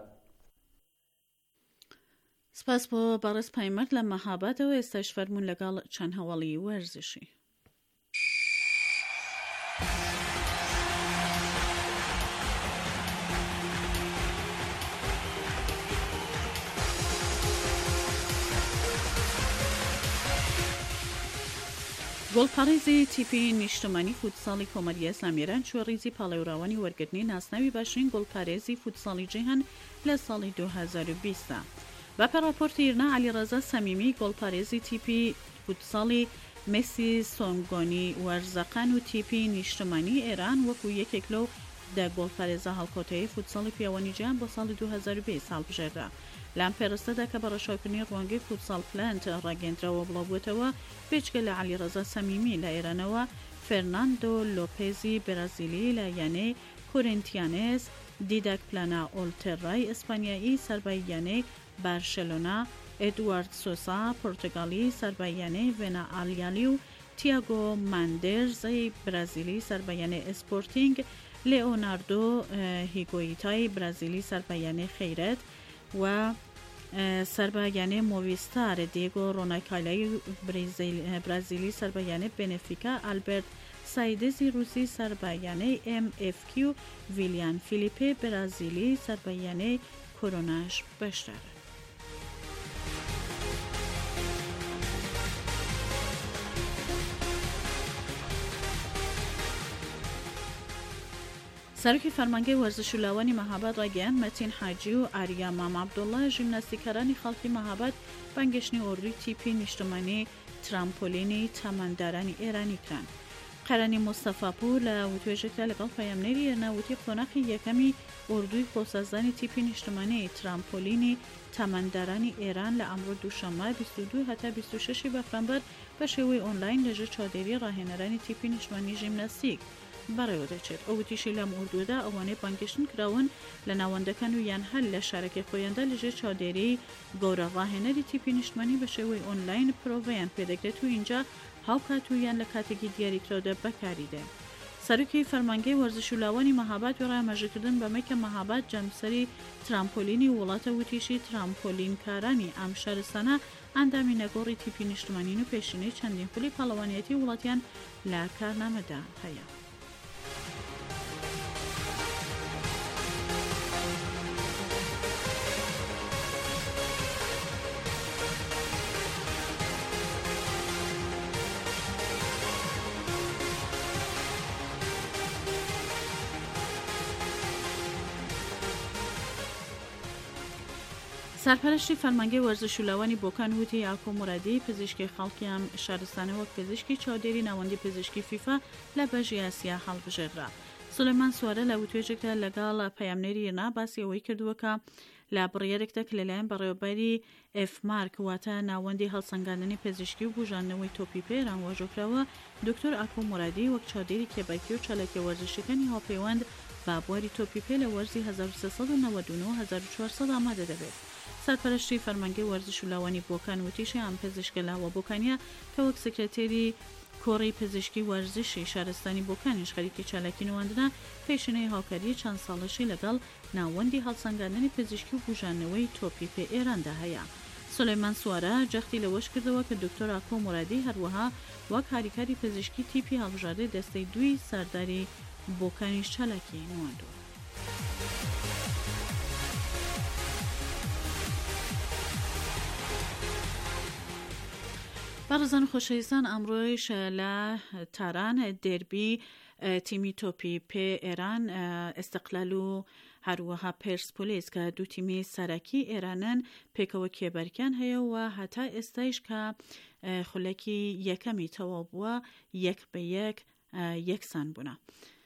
سپاس بۆ بەڕێز پایمەرد لە مەهابادەوە. ئێستاش فەرموون لەگەڵ چەند هەواڵی وەرزشی. گۆڵپارێزی تیپی نیشتمانی فوتساڵی کۆمەریە ئیسلامیێران چوە ڕیزی پاڵێوراوانی وەرگرتنی ناسناوی باشترین گۆڵپارێزی فوتساڵی جیهان لە ساڵی 2020. بەپێ راپۆرتی ئیرنا عەلیڕەزا سەمیمی گۆڵپارێزی تیپی فوتساڵی مێسی سۆنگۆنی وەرزەقان و تیپی نیشتمانی ئێران وەکو یەکێک لەو دە گۆڵپارێزە هەڵکۆتایی فوتساڵی پیاوانی جیهان بۆ ساڵی 2020 هەڵبژێردرا. لام پێرستەدا کە بە ڕەشاوکردنی ڕوانگەی فوتساڵ پلانت ڕاگەیەندراوە بڵاوبووێتەوە پێچکە لە عەلیڕەزا سەمیمی لە ئێرانەوە، فێرناندۆ لۆپێزی برازیلی لە یانەی کورینتیانێز، دیداک پلانا ئۆلتێڕای ئیسپانیایی سەربای یانەی بارشلۆنا، ئێدوارد سۆسا پۆرتوگالی سەربای یانەی ڤێنا ئالیالی و تیاگۆ ماندێرزی برازیلی سەربای یانەی ئسپۆرتینگ، لێئۆناردۆ هیگۆیتای برازیلی سەربای یانەی خەیرەت و سەربایانێ مۆویستار دیێگۆ ڕۆناکالایی برازیلی سەربایانێ بێنێفیکا، ئالبێرت سایدزی رووسی سەربایانەی MFQ، ویلیان فیلیپێ برازیلی سەربایانەی کۆرۆناش بەشدار. سەرۆکی فەرمانگەی وەرزش و لاوانی مەهاباد ڕاگەیاند مەتین حاجی و ئاریا مام عەبدوڵڵا ژیمناستیکەرانی خەڵکی مەهاباد بانگەشتنی ئوردوی تیپی نیشتمانی ترامپۆلینی تاماندارانی ئێرانی کران. قەرەنی مۆستەفاپوو لە وتوێژێکدا لەگەڵ پەیامنێری هێرناوتی قۆناغی یەکەمی ئوردوی خۆسەزانی تیپی نیشتمانی ترامپۆلینی تامەندارانی ئێران لە ئەمڕۆ دووشەممە 22 هەتا 26 بەفرەمبەر بە شێوەی ئۆنلاین لەژێر چاودێری ڕاهێنەرانی تیپی نیشتمانی ژیمناستیک بەڕێوە دەچێت. ئەو وتیشی لەم ئوردووەدا ئەوانەی بانگشتن کراون لە ناوەندەکان و یان هەل لە شارەکەی خۆیاندا لەژێر چاودێری گەورە ڕاهێنەری تیپی نیشتمانی بە شێوەی ئۆنلاین پرۆڤەیان پێدەگرێت و اینجا هاوکات و یان لە کاتێکی دیاریکراودا بەکاریدێن. سەرۆکی فەرمانگەی وەرزش و لاوانی مەهاباد و ڕامەژەکردن بەمەکە مەهاباد جەمسەری ترامپۆلینی وڵاتە وتیشی ترامپۆلینکارانی ئەم شارستانە ئەندامی نەگۆڕی تیپی نیشتمانین و پێشینەی چەندین پولی پاڵەوانیەتی وڵاتیان لە کارنامەدا هەیە. سەرپەرشتی فەرمانگەی وەرزش و لاوانی بۆکان وتی ئاکۆ مورادی پزیشکی خەڵکی ئەم شارستانە وەک پزیشکی چاودێری ناوەندی پزیشکی فیفا لە بەژی ئاسیا هەڵبژێردرا. سولەیمان سوارە لە وتوێژێکدا لەگەڵ پەیامنێری هێرنا باسی ئەوەی کردووەکە لە بڕیارێکدا کە لەلایەن بەڕێوەبەری ئێفمارک واتە ناوەندی هەڵسەنگاندنی پزیشکی و بژاندنەوەی تۆپی پێران واژۆکراوە دکتۆر ئاکۆ مورادی وەک چاودێری کێبەکی و چالاکی وەرزشەکانی هاوپەیوەند بە بواری تۆپی پێ لە وەرزی 1399 ئامادە دەبێت. سەرپەرشتی فەرمانگەی وەرزش و لاوانی بۆکان وتیشی ئەم پزیشکە لاوە بۆکانیە کە وەک سکرتێری کۆڕی پزیشکی وەرزشی شارستانی بۆکانیش خەریکی چالاکی نواندنە پێشنەی هاوکاری چەند ساڵەشی لەگەڵ ناوەندی هەڵسەنگاندنی پزیشکی و بژاندنەوەی تۆپی پێ ئێراندا هەیە. سولەیمان سوارە جەختی لەوەش کردەوە کە دکتۆر ئاکۆ مورادی هەروەها وەک هاریکاری پزیشکی تیپی هەڵبژاردەی دەستەی دوی سەرداری بۆکانیش چالاکی نواندووە. بەڕێزان و خۆشەویستان ئەمڕۆیش لە تاران دێربی تیمی تۆپی پێ ئێران ئێستقلال و هەروەها پێرسپۆلیس کە دوو تیمی سەرەکی ئێرانن پێکەوە کێبەرکیان هەیە و هەتا ئێستایش کە خولەکی یەکەمی تەواو بووە 1-1 یەکسان بوونە.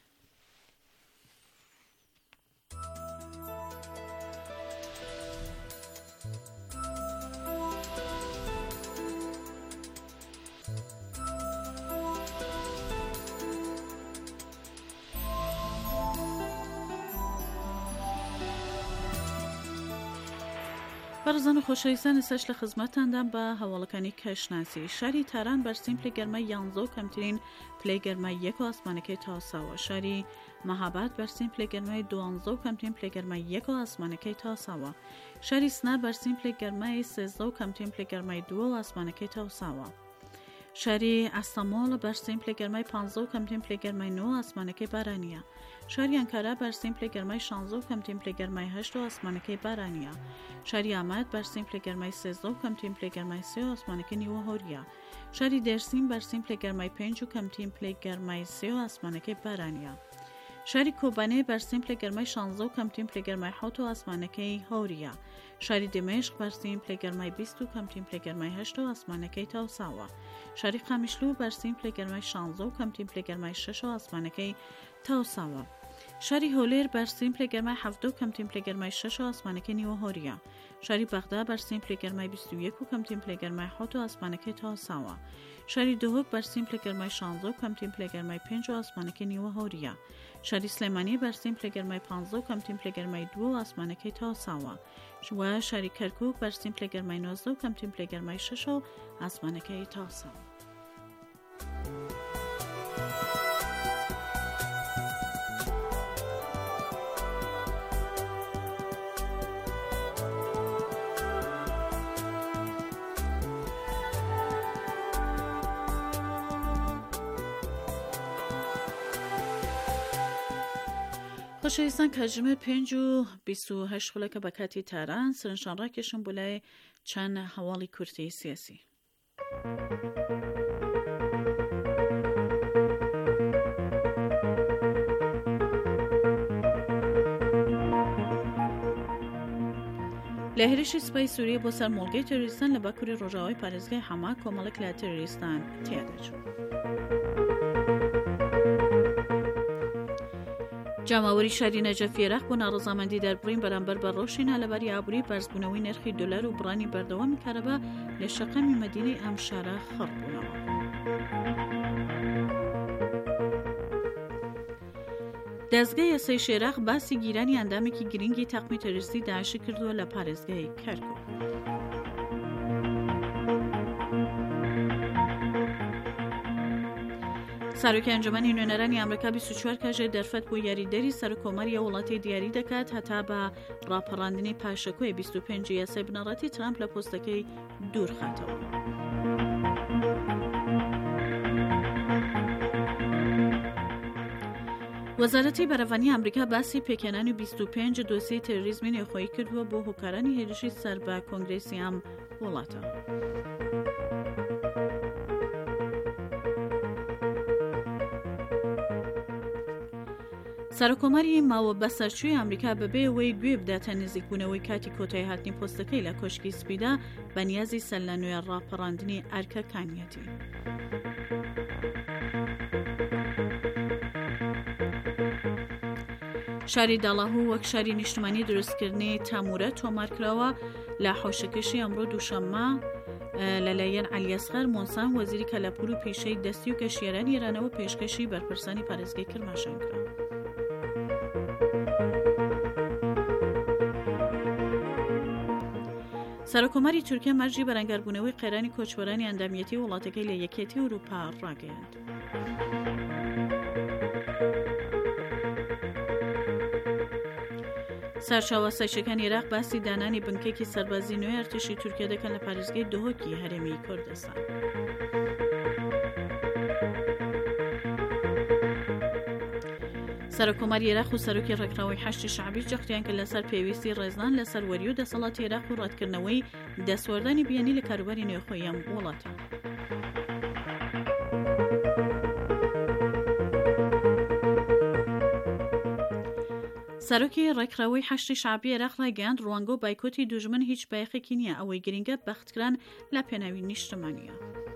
بەڕێزان و خۆشەویستان سەش لە خزمەتتاندان بە هەواڵەکانی کەشناسی. شاری تاران بەرسیم پلەی گەرمای 11 و کەمترین پلەی گەرمای 1 و ئاسمانەکەی تاساوە. شاری مەهاباد بەرسیم پلەی گەرمای 12 و کەمترین پلەی گەرمای 1 و ئاسمانەکەی تاساوە. شاری سنا بەرسیم پلەی گەرمای 13 و کەمترین پلەی گەرمای 2 و ئاسمانەکەی تاساوە. شاری ئەستەمۆڵ بەرسیم پلەی گەرمای 15 و کەمترین پلەی گەرمای 9 و ئاسمانەکەی بارانیە. شاری ئەنکارا بەرسیم پلەی گەرمای 16 و کەمترین پلەی گەرمای 8 و ئاسمانەکەی بارانیە. شاری ئاماد بەرسیم پلەی گەرمای 13 و کەمترین پلەی گەرمای 3 و ئاسمانەکەی نیوەهۆریە. شاری دێرسیم بەرسیم پلەی گەرمای 5 و کەمترین پلەی گەرمای 3 و ئاسمانەکەی بارانیە. شاری کۆبانێ بەرسیم پلەی گەرمای 16 و کەمترین پلەی گەرمای 7 و ئاسمانەکەی هۆریە. شاری دمەشق بەرسیم پلەی گەرمای 20 و کەمترین پلەی گەرمای 8 و ئاسمانەکەی تاوساوە. شاری قامیشلو بەرسیم پلەی گەرمای 16 و کەمترین پلەی گەرمای 6 و ئاسمانەکەی تاوساوە. شاری هۆلێر بەرسیم پلەی گەرمای 7 و کەمترین پلەی گەرمای 6 و ئاسمانەکەی نیوەهۆریە. شاری بەغدا بەرسیم پلەی گەرمای 21 و کەمترین پلەی گەرمای 7 و ئاسمانەکەی تاوساوە. شاری دهۆک بەرسیم پلەی گەرمای 16 و کەمترین پلەی گەرمای 5 و ئاسمانەکەی نیوەهۆریە. شاری سلێمانی بەرسیم پلەی گەرمای 15 و کەمترین پلەی گەرمای 2 و ئاسمانەکەی تاوساوە. و شاری کەرکووک بەرسیم پلەی گەرمای 19 و کەمترین پلەی گەرمای 6 و ئاسمانەکەی تاوساوە. خۆشەویستان کاتژمێر 5:28 خولەکە بە کاتی تاران سەرنجشان ڕاکێشم بۆ لای چەند هەواڵی کورتی سیاسی. لە هێرشی سوپای سووریە بۆ سەر مۆڵگەی تێرۆریستان لە باکووری ڕۆژاوای پارێزگای حەما کۆمەڵێک لە تێرۆریستان تێدەچوو. جاماوەری شاری نەجەف عێراق بۆ ناڕەزامەندی دەربڕین بەرامبەر بە ڕۆژێنە لەبەری ئابووری بەرزبوونەوەی نرخی دۆلار و بڕانی بەردەوامی کارەبا لە شەقەمی مەدینەی ئەم شارە خڕبوونەوە. دەستگای یاسای عێراق باسی گیرانی ئەندامێکی گرنگی تاقمی تەروریستی داعشی کردووە لە پارێزگای کەرکوک. سەرۆکی ئەنجومەنی نوێنەرانی ئەمریکا 24 کاژێر دەرفەت بۆ یاریدەری سەرۆکۆمەریە وڵاتی دیاری دەکات هەتا بە ڕاپەڕاندنی پاشەکۆی 25 یاسای بنەڕەتی ترامپ لە پۆستەکەی دوور خاتەوە. وەزارەتی بەرەڤانی ئەمریکا باسی پێکێنانی 25 دۆسیەی تێروریزمی نێوخۆیی کردووە بۆ هۆکارانی هێرشی سەر بە کۆنگرێسی ئەم وڵاتە. سەرۆکۆمەری ماوە بەسەرچووی ئەمریکا بەبێ ئەوەی گوێ بداتە نزیکبوونەوەی کاتی کۆتایی هاتنی پۆستەکەی لە کۆشکی سپیدا بەنیازی سەر لە نوێ ڕاپەڕاندنی ئەرکەکانیەتی. شاری داڵاهوو وەک شاری نیشتمانی دروستکردنی تامورە تۆمارکراوە لە حوشەکەشی ئەمڕۆ دووشەممە لەلایەن عەلیەسغەر مۆنسان وەزیری کەلاپور و پیشەی دەستی و گەشتیارانی ئێرانەوە پێشکەشی بەرپرسانی پارێزگای کرماشان کرا. سەرۆکۆمەری تورکیا مەرجی بەرەنگاربوونەوەی قەیرانی کۆچوەرانی ئەندامیەتی وڵاتەکەی لە یەکێتی ئەوروپا ڕاگەیاند. سەرچاوە سایشەکان عێراق باسی دانانی بنکێکی سەربازی نوێی ئەرتشی تورکیا دەکەن لە پارێزگای دۆهۆکی هەرێمی کوردستان. سەرۆکۆمەری عێراق و سەرۆکی ڕێکخراوەی حەشتی شەعبی جەختیان کرد لەسەر پێویستی ڕێزدان لەسەر وەری و دەسەڵاتی عێراق و ڕەتکردنەوەی دەسوەردانی بیانی لە کاروباری نێوخۆیی ئەم وڵاتە. سەرۆکی ڕێکخراوەی حەشتی شەعبی عێراق ڕایگەیاند ڕوانگە و بایکۆتی دوژمن هیچ بایەخێکی نییە، ئەوەی گرنگە بەختکران لە پێناوی نیشتمانیە.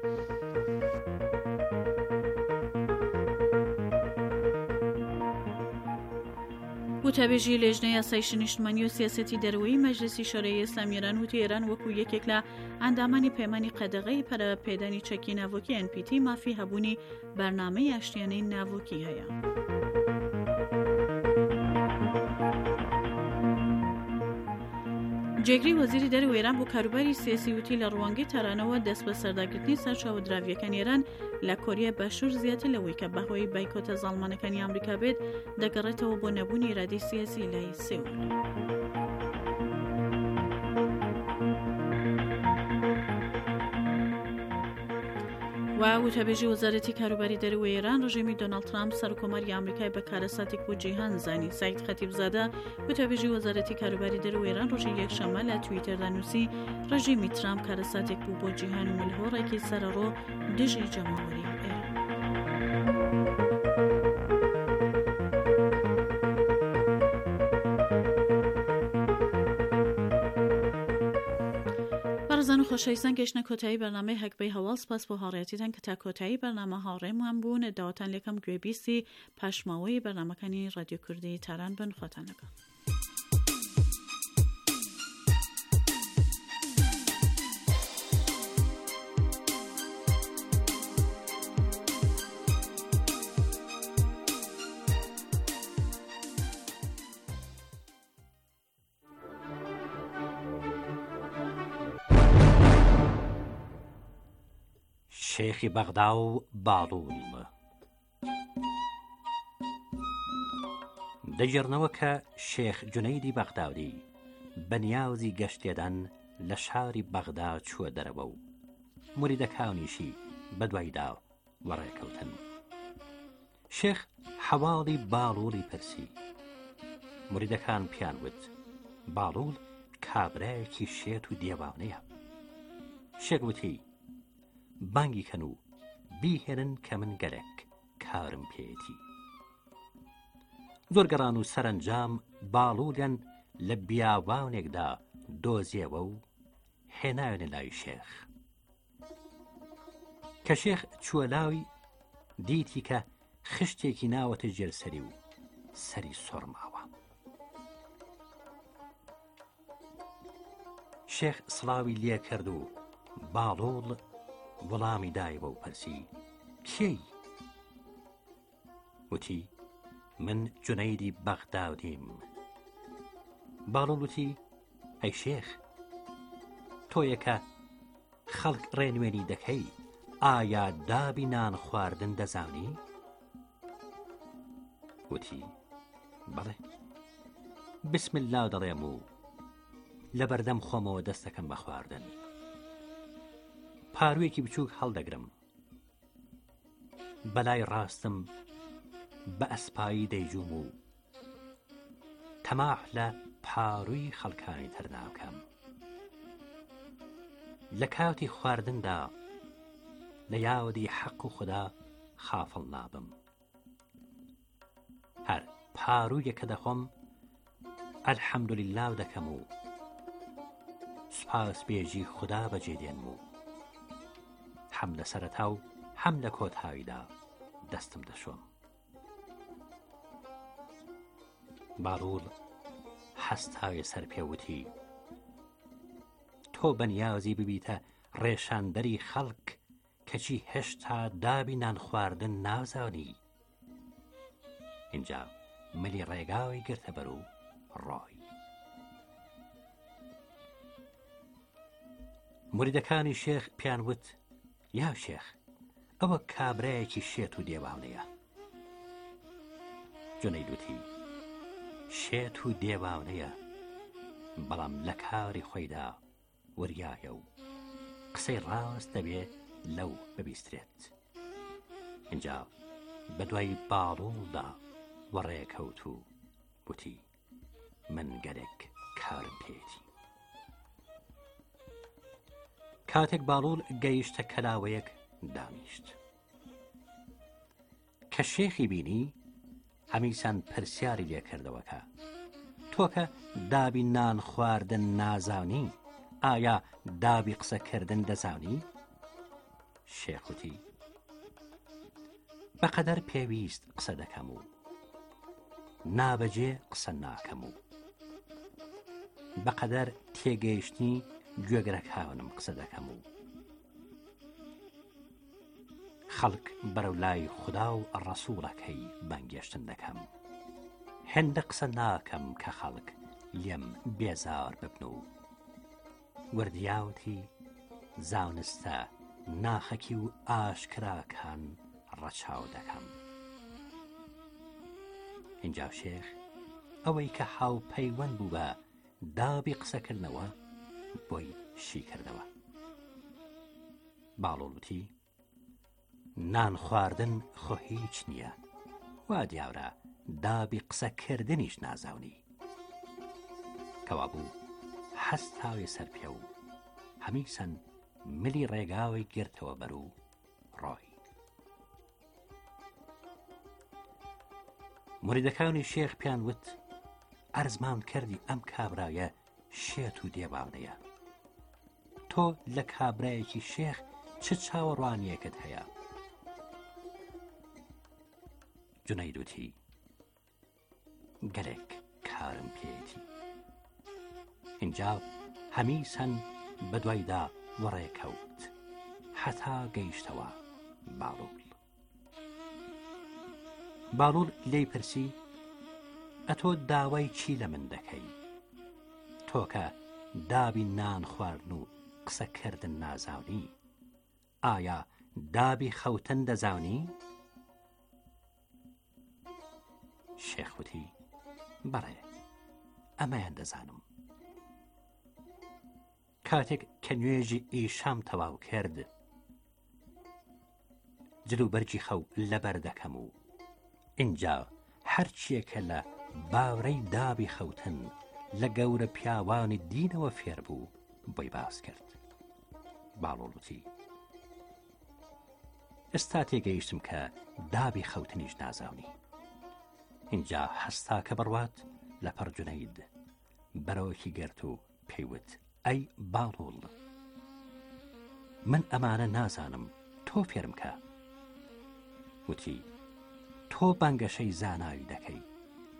وتابێژی لێژنەی یاسای نیشتمانی و سیاسەتی دەرەوەی مەجلیسی شۆرەیی ئیسلامی ئێران وتی ئێران وەکو یەکێک لە ئەندامانی پەیمانی قەدەغەی پەیدانی چەکی ناوۆکی NPT مافی هەبوونی بەرنامەی ئاشتیانەی ناوۆکی هەیە. جێگری وەزیری دەرەوەی ئێران بۆ کاروباری سیاسی وتی لە ڕوانگەی تارانەوە دەست بە سەرداگرتنی سەرچاوەدراویەکانی ئێران لە کۆریای باشوور زیاتر لەوەی کە بەهۆی بایکۆتە زاڵمانەکانی ئەمریکا بێت دەگەڕێتەوە بۆ نەبوونی ئیرادەی سیاسی لای سێوەر. وتابێژی وەزارەتی کاروباری دەرەوەی ئێران ڕژێمی دۆناڵد ترامپ سەرۆکۆمەری ئەمریکای بە کارەساتێک بۆ جیهان زانی. سعید خەتیبزادە وتابێژی وەزارەتی کاروباری دەرەوەی ئێران ڕۆژی یەکشەممە لە تویتەردا نووسی ڕژێمی ترامپ کارەساتێک بوو بۆ جیهان و ملهۆڕێکی سەرەڕۆ دژی جەماوەری ئێران. بەڕێزان و خۆشەویستان گەیشتنە کۆتایی بەرنامەی هەکبەی هەواڵ. سپاس بۆ هاوڕێیەتیتان کە تا کۆتایی بەرنامە هاوڕێمان بوون. داواتان لێکەم گوێبیستی پاشماوەی بەرنامەکانی رادیۆ کوردی تاران بن. خۆتان لەگەڵ. شێخی بەغدا و باڵوول دەگەڕنەوە کە شێخ جونەیدی بەغدادی بەنیازی گەشتێدان لە شاری بەغدا چووە دەرەوە و موریدەکانیشی بەدوایدا وەڕێکەوتن. شێخ حەواڵی باڵووڵی پرسی. موریدەکان پیانوت باڵوول کابرایەکی شێت و دیێوانەیە. شێخ وتی بانگی کەن و بیهێنن کە من گەلێک کارم پێێتی. زۆر گەڕان و سەرنجام باڵوولیان لە بیاوانێکدا دۆزیەوە و هێناوێنە لای شێخ. کە شێخ چووە لاوی دیتی کە خشتێکی ناوەتە ژێرسەری و سەری سۆڕماوە. شێخ سڵاوی لێ کرد و باڵۆڵ وەڵامی دایەوە و پرسی: کێی؟ وتی: من جونەیدی بەغدادیم. باڵۆڵ وتی: ئەی شێخ، تۆیەکە خەڵک ڕێنوێنی دەکەی، ئایا دابی نان خواردن دەزانی؟ وتی: بەڵێ، بسم الله دەڵێم و لە بەردەم خۆمەوە دەستەکەم بە خواردن. پاروێکی بچووک هەڵدەگرم، بەلای ڕاستم بە ئەسپایی دەیجوم و تەماح لە پارووی خەڵکانی تر ناکەم. لە کاتی خواردندا لە یاوەدی حەق و خوددا خافڵ نابم. هەر پاروویەکە دەخۆم ئەلحەمدولیلا دەکەم و سوپاس بێژی خوددا بەجێدێنم و هەم لە سەرەتا و هەم لە کۆتاییدا دەستم دەشۆم. باڵۆڵ هەستاوی سەر پێوتی: تۆ بەنیازی ببیتە ڕێشاندەری خەڵک کەچی هێشتا دابی نان خواردن نازانی. اینجا ملی ڕێگاوی گرتە بەر و ڕۆی. موریدەکانی شێخ پیان وت: یا شێخ، ئەوە کابرایەکی شێت و دێواونەیە. جونەید وتی: شێت و دێواونەیە، بەڵام لە کاری خۆیدا وریایە و قسەی ڕاست دەبێ لەو ببیسترێت. اینجا بە دوای باڵۆڵدا وەڕێکەوت و وتی: من گەلێک کارم پێێتی. کاتێک باڵۆڵ گەیشتە کەلاوەیەک دانیشت. کە شێخی بینی هەمیسان پرسیاری لێ کردەوەکە: تۆ کە دابی نان خواردن نازانی، ئایا دابی قسەکردن دەزانی؟ شێخوتی: بەقەدەر پێویست قسە دەکەم و نابەجێ قسە ناکەم و بەقەدەر تێگەیشتنی گوێگرەکانم قسە دەکەم و خەڵک بەرەو لای خوددا و ڕەسوڵەکەی بانگێشتن دەکەم. هێندە قسە ناکەم کە خەڵک لێم بێزار ببن و وردیاوتی زانستە ناخەکی و ئاشکراکان ڕەچاو دەکەم. اینجا شێخ ئەوەی کە هاوپەیوەند بوو بە دابی قسەکردنەوە بۆی شی کردەوە. باڵۆڵ وتی: نان خواردن خۆ هیچ نییە، وا دیاورە دابی قسەکردنیش نازاونی. کەوا بوو هەستاوی سەر پێ و هەمیسەن ملی ڕێگاوی گرتەوە بەر و ڕۆی. موریدەکانی شێخ پیان وت: ئەرزمان کردی ئەم کابرایە شێت و دێواونەیە. تۆ لە کابرایەکی شێخ چ چاوەڕوانیەکەت هەیە؟ جونەید وتی: گەلێک کارم پێێتی. اینجا هەمیسەن بە دوایدا وەڕێکەوت هەتا گەیشتەوە باڵۆڵ. باڵۆڵ لێی پرسی: ئەتۆ داوای چی لە من دەکەی؟ تۆ کە دابی نان خواردن و قسەکردن نازانی، ئایا دابی خەوتن دەزانی؟ شێخوتی: بەڵێ، ئەمەیان دەزانم. کاتێک کە نوێژی ئیشام تەواو کرد، جلوبەرجی خەو لەبەر دەکەم و اینجا هەرچیەکە لە باورەی دابی خەوتن لە گەورە پیاوانی دینەوە فێر بوو بۆی باس کرد. باڵۆڵ وتی: ئێستا تێگەیشتم کە دابی خەوتنیش نازاونی. اینجا هەستا کە بڕوات لە پەر جونەید بەرەوەکی گرت و پێیوت: ئەی باڵۆڵ، من ئەمانە نازانم، تۆ فێرم کە. وتی: تۆ بانگەشەی زاناوی دەکەی،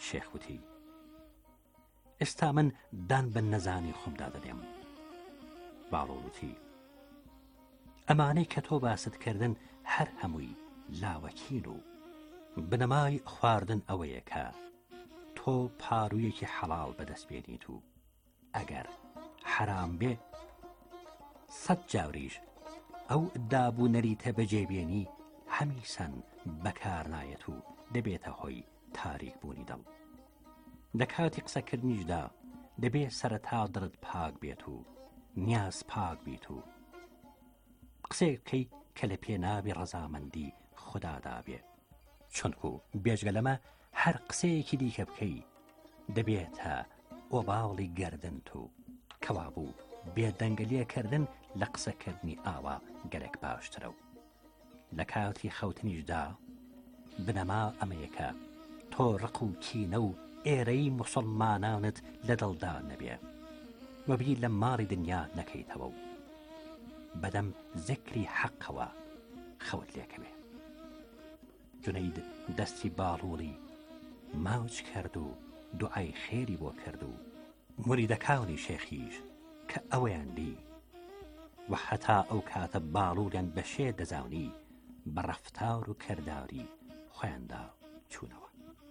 شێخوتی ئێستا من دان بە نەزانی خۆمدا دەدێم. باڵۆوتی ئەمانەی کە تۆ باستکردن هەر هەمووی لاوەکین و بنەمای خواردن ئەوەیە کە تۆ پارویەکی حەڵاڵ بەدەست بێنیت و ئەگەر حرام بێ 100 جاوریش ئەو دابوونەریتە بەجێبێنی هەمیسەن بەکار نایەت و دەبێتە هۆی تاریک بوونی دڵ. لە کاتی قسەکردنیشدا دەبێت سەرەتا دڵت پاک بێت و نیاز پاک بیت و قسەیەک بکەی کە لە پێناوی ڕەزامەندی خودادا بێ، چونکو بێجگە لەمە هەر قسەیەکی دیکە بکەی دەبێتە ئۆباڵی گەردنت و کەوابوو بێدەنگەلیەکردن لە قسەکردنی ئاوا گەلێک باشترە و لە کاتی خەوتنیشدا بنەما ئەمەیەکە تۆ ڕق و کینە و ئێرەی موسڵمانانت لە دڵدا نەبێ وەبی لە ماڵی دنیا نەکەیتەوە و بەدەم زیکری حەقەوە خەوت لێکەوێ. جونەید دەستی باڵوڵی ماوج کرد و دوعای خێری بۆ کرد و مریدەکانی شێخیش کە ئەوەیان دی و هەتا ئەو کاتە باڵوڵیان بەشێ دەزاونی بە ڕەفتار و کرداری خۆیاندا چوونەوە.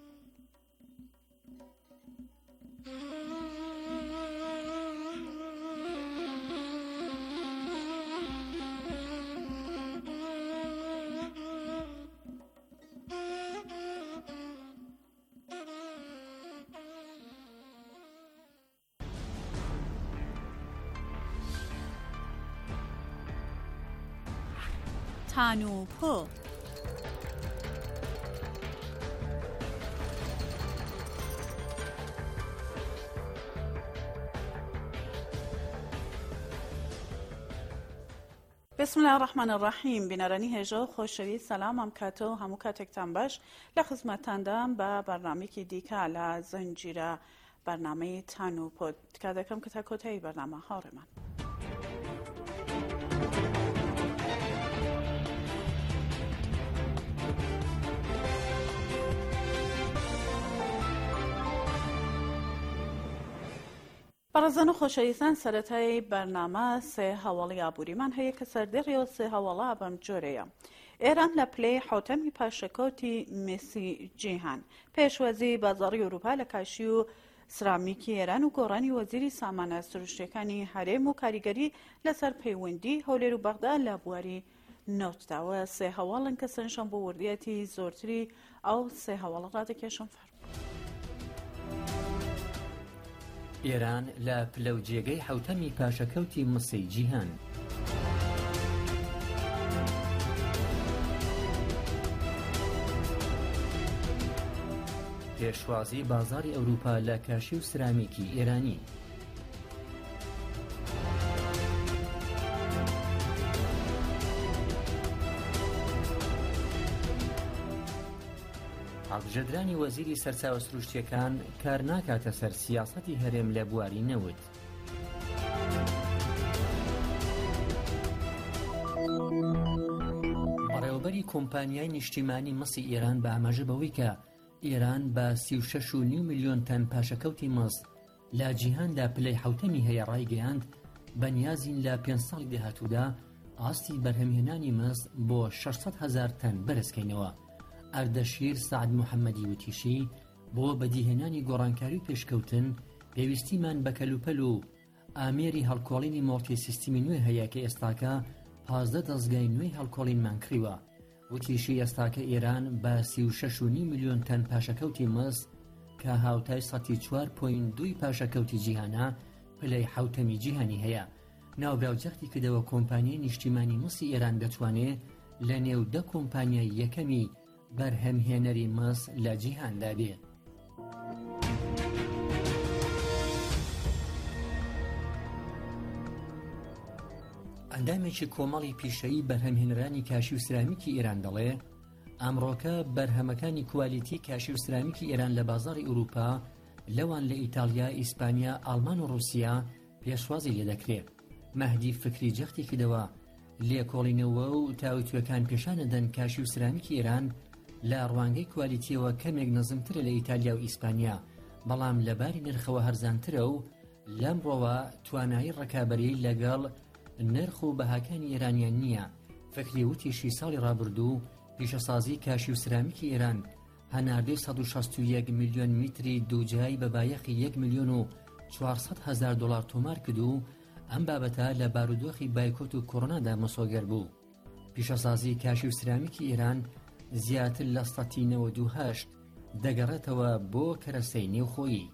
تانوپۆ بسم الله الرحمن الرحیم. بینەرانی هێژە و خۆشەوی سەلامم کاتە و هەموو کاتێکتان باش لە خزمەتتاندام بە بەرنامەیەکی دیکە لە زنجیرە بەرنامەی تانوپۆ. تکا دەکەم کە تا کۆتایی بەرنامە هاوڕێمان. بەڕێزان و خۆشەویستان، سەرەتای بەرنامە سێ هەواڵی ئابووریمان هەیە کە سەردەڕیەوە سێ هەواڵە بەم جۆرەیە. ئێران لە پلەی حوتەمی پاشەکەوتی مسی جیهان، پێشوەزی بازاڕی ئەوروپا لە کاشی و سرامیکی ئێران و گۆڕانی وەزیری سامانە سروشتیەکانی هەرێم و کاریگەری لەسەر پەیوەندی هەولێر و بەغدا لە بواری نۆتداوە. سێ هەواڵن کە سەرنجام بۆ وردیەتی زۆرتری ئەو سێ هەواڵە ڕادەکێشم فەرموو. ئێران لە پلەوجێگەی حوتەمی پاشەکەوتی مسی جیهان. پێشوازی بازاری ئەوروپا لە کاشی و سرامیکی ئێرانی. هەڵبژێردرانی وەزیری سەرچاوە سروشتیەکان کار ناکاتە سەر سیاسەتی هەرێم لە بواری نەوت. بەڕێوەبەری کۆمپانیای نیشتیمانی مسی ئێران بە ئاماژە بەوەی کە ئێران بە 36.5 میلیۆن تەن پاشەکەوتی مس لە جیهاندا پلەی حوتەمی هەیە ڕایگەیاند بە نیازین لە 5 ساڵی داهاتوودا ئاستی بەرهەمهێنانی مس بۆ 600,000 تەن بەرزکەینەوە. ئەردەشیر سعد محەممەدی وتیشی بۆ بەدیهێنانی گۆڕانکاری و پێشکەوتن پێویستیمان بە کەلوپەل و ئامێری هەڵکۆڵینی مۆڵتی سیستمی نوێ هەیە کە ئێستاکە 15 دەستگای نوێی هەڵکۆڵینمان کڕیوە. وتیشی ئێستاکە ئێران بە 36.5 میلیۆن تەن پاشەکەوتی مس کە هاوتای 4.2 پاشەکەوتی جیهانە پلەی حوتەمی جیهانی هەیە. ناوبراوجەختی کردەوە کۆمپانیای نیشتیمانی مسی ئێران دەتوانێت لە نێو 10 کۆمپانیای یەکەمی بەرهەمهێنەری مس لە جیهاندا بێت. ئەندامێکی کۆمەڵی پیشەیی بەرهەمهێنەرانی کاشی و سرامیکی ئێران دەڵێ ئەمڕۆکە بەرهەمەکانی کوالیتی کاشی و سرامیکی ئێران لە بازاری ئەوروپا لەوان لە ئیتالیا، ئیسپانیا، ئاڵمان و رووسیا پێشوازی لێ دەکرێت. مەهدی فکری جەختی کردەوە لێکۆڵینەوە و تاوتوەکان پیشانەدەن کاشی و سرامیکی ئێران لە ڕوانگەی کوالیتیەوە کەمێک نەزمترە لە ئیتالیا و ئیسپانیا، بەڵام لەباری نرخەوە هەرزانترە و لەمڕۆوە توانایی ڕکابەری لەگەڵ نرخ و بەهاکانی ئێرانیان نییە. فەکری وتیشی ساڵی ڕابردوو پیشەسازی کاشی و سرامیکی ئێران هەناردەی 161 میلیۆن میتری دووجای بە بایەخی 1,400,000 دلار تۆمار کرد و ئەم بابەتە لە بارودۆخی بایکۆت و کۆڕۆنادا مەسۆگەر بوو. پیشەسازی کاشی و سرامیکی ئێران زیاتر لە 198 دەگەڕێتەوە بۆ کەرەسەی نێوخۆیی.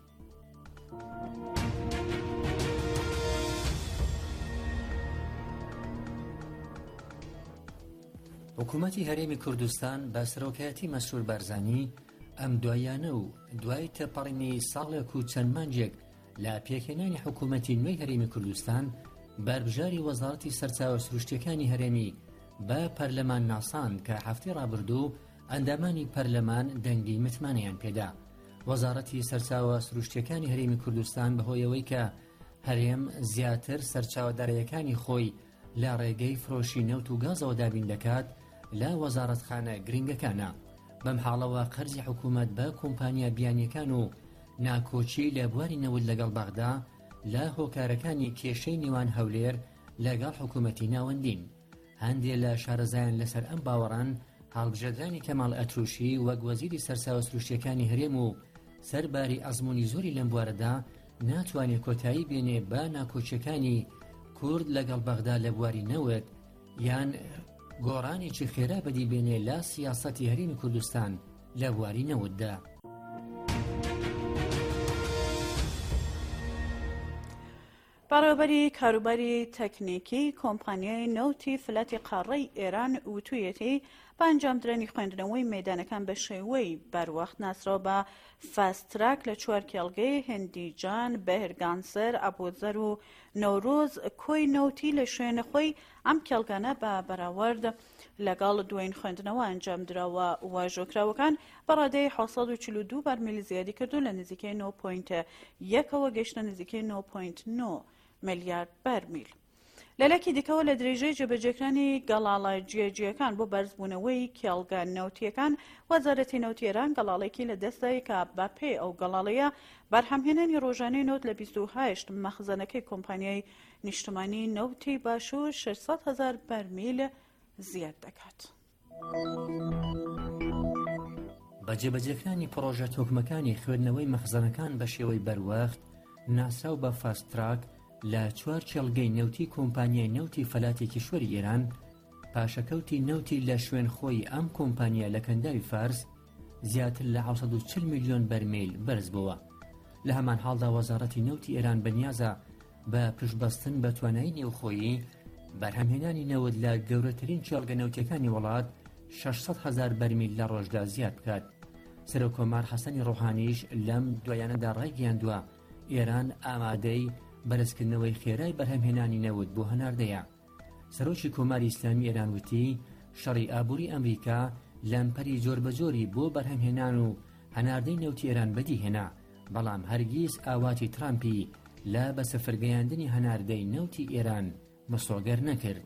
حکوومەتی هەرێمی کوردستان بە سەرۆکایەتی مەسرور بارزانی ئەم دوایانە و دوای تێپەڕینی ساڵێک و چەند مانجێک لە پێکهێنانی حکوومەتی نوێی هەرێمی کوردستان باربژاری وەزارەتی سەرچاوە سروشتیەکانی هەرێمی بە پەرلەمان ناسان کە هەفتەی ڕابردوو ئەندامانی پەرلەمان دەنگی متمانیان پێدا. وەزارەتی سەرچاوە سروشتیەکانی هەرێمی کوردستان بەهۆیەوەی کە هەرێم زیاتر سەرچاوەدارەیەکانی خۆی لە ڕێگەی فرۆشی نەوت و گازەوە دابین دەکات لە وەزارەتخانە گرنگەکانە. بەم حاڵەوە قەرزی حکوومەت بە کۆمپانیا بیانیەکان و ناکۆچی لە بواری نەوت لەگەڵ بەغدا لە هۆکارەکانی کێشەی نێوان هەولێر لەگەڵ حکوومەتی ناوەندین. هەندێک لە شارەزایان لەسەر ئەم باوەڕان هەڵبژێردرانی کەماڵ ئەتروشی وەک وەزیری سەرچاوە سروشتیەکانی هەرێم و سەرباری ئەزموونی زۆری لەم بوارەدا ناتوانێت کۆتایی بێنێ بە ناکۆچیەکانی کورد لەگەڵ بەغدا لە بواری نەوت یان گۆڕانێکی خێرا بەدی بێنێ لە سیاسەتی هەرێمی کوردستان لە بواری نەوتدا. بەڕێوەبەری کاروباری تەکنیکی کۆمپانیای نەوتی فلەتی قاڕەی ئێران وتوویەتی بە ئەنجامدرانی خوێندنەوەی مەیدانەکان بە شێوەی بەروەخت ناسرەوە بە فاستراک لە چوار کێڵگەی هەندیجان، بەهرگانسەر، ئەبوزەر و نەورۆز کۆی نەوتی لە شوێنە خۆی ئەم کێڵگانە بە بەراورد لەگەڵ دوایین خوێندنەوە ئەنجامدراوە. واژۆکراوەکان بەڕادەی 642 بەرمیلی زیادی کردو لە نزیکەی 9.1ەوە گەشتە نزیکەی 9.9 ملیارد بەرمیل. لەلەکی دیکەوە لە درێژەی جێبەجێکرانی گەڵاڵە جێجیەکان بۆ بەرزبوونەوەی کێڵگە نەوتیەکان وەزارەتی نەوتی ئێران گەڵاڵێکی لە دەستدای کە بەپێ ئەو گەڵاڵەیە بەرهەمهێنانی ڕۆژانەی نەوت لە 28 مەخزەنەکەی کۆمپانیای نیشتمانی نەوتی باشوور 600,000 بەرمیل زیاد دەکات. بە جێبەجێکرانی پرۆژە تۆکمەکانی خوێندنەوەی مەخزەنەکان بە شێوەی بەروەخت ناسا و بە فاستراک لە چوار چێڵگەی نەوتی کۆمپانیای نەوتی فەلاتی کیشوەری ئێران پاشەکەوتی نەوتی لە شوێن خۆی ئەم کۆمپانیا لە کەنداوی فارس زیاتر لە 640 میلیۆن بەرمیل بەرز بووە. لە هەمان حاڵدا وەزارەتی نەوتی ئێران بەنیازە بە پشتبەستن بە توانایی نێوخۆیی بەرهەمهێنانی نەوت لە گەورەترین چێڵگە نەوتیەکانی وڵات 600,000 بەرمیل لە ڕۆژدا زیاد بکات. سەرۆکۆمار حەسەنی ڕۆحانیش لەم دوایانەدا ڕایگەیاندووە ئێران ئامادەی بەرزکردنەوەی خێرای بەرهەمهێنانی نەوت بۆ هەناردەیە. سەرۆکی کۆماری ئیسلامی ئێران وتی شەڕی ئابووری ئەمریکا لەمپەری جۆربەجۆری بۆ بەرهەمهێنان و هەناردەی نەوتی ئێران بەدی هێنا، بەڵام هەرگیز ئاواتی ترامپی لە بەسەفرگەیاندنی هەناردەی نەوتی ئێران مەسۆگەر نەکرد.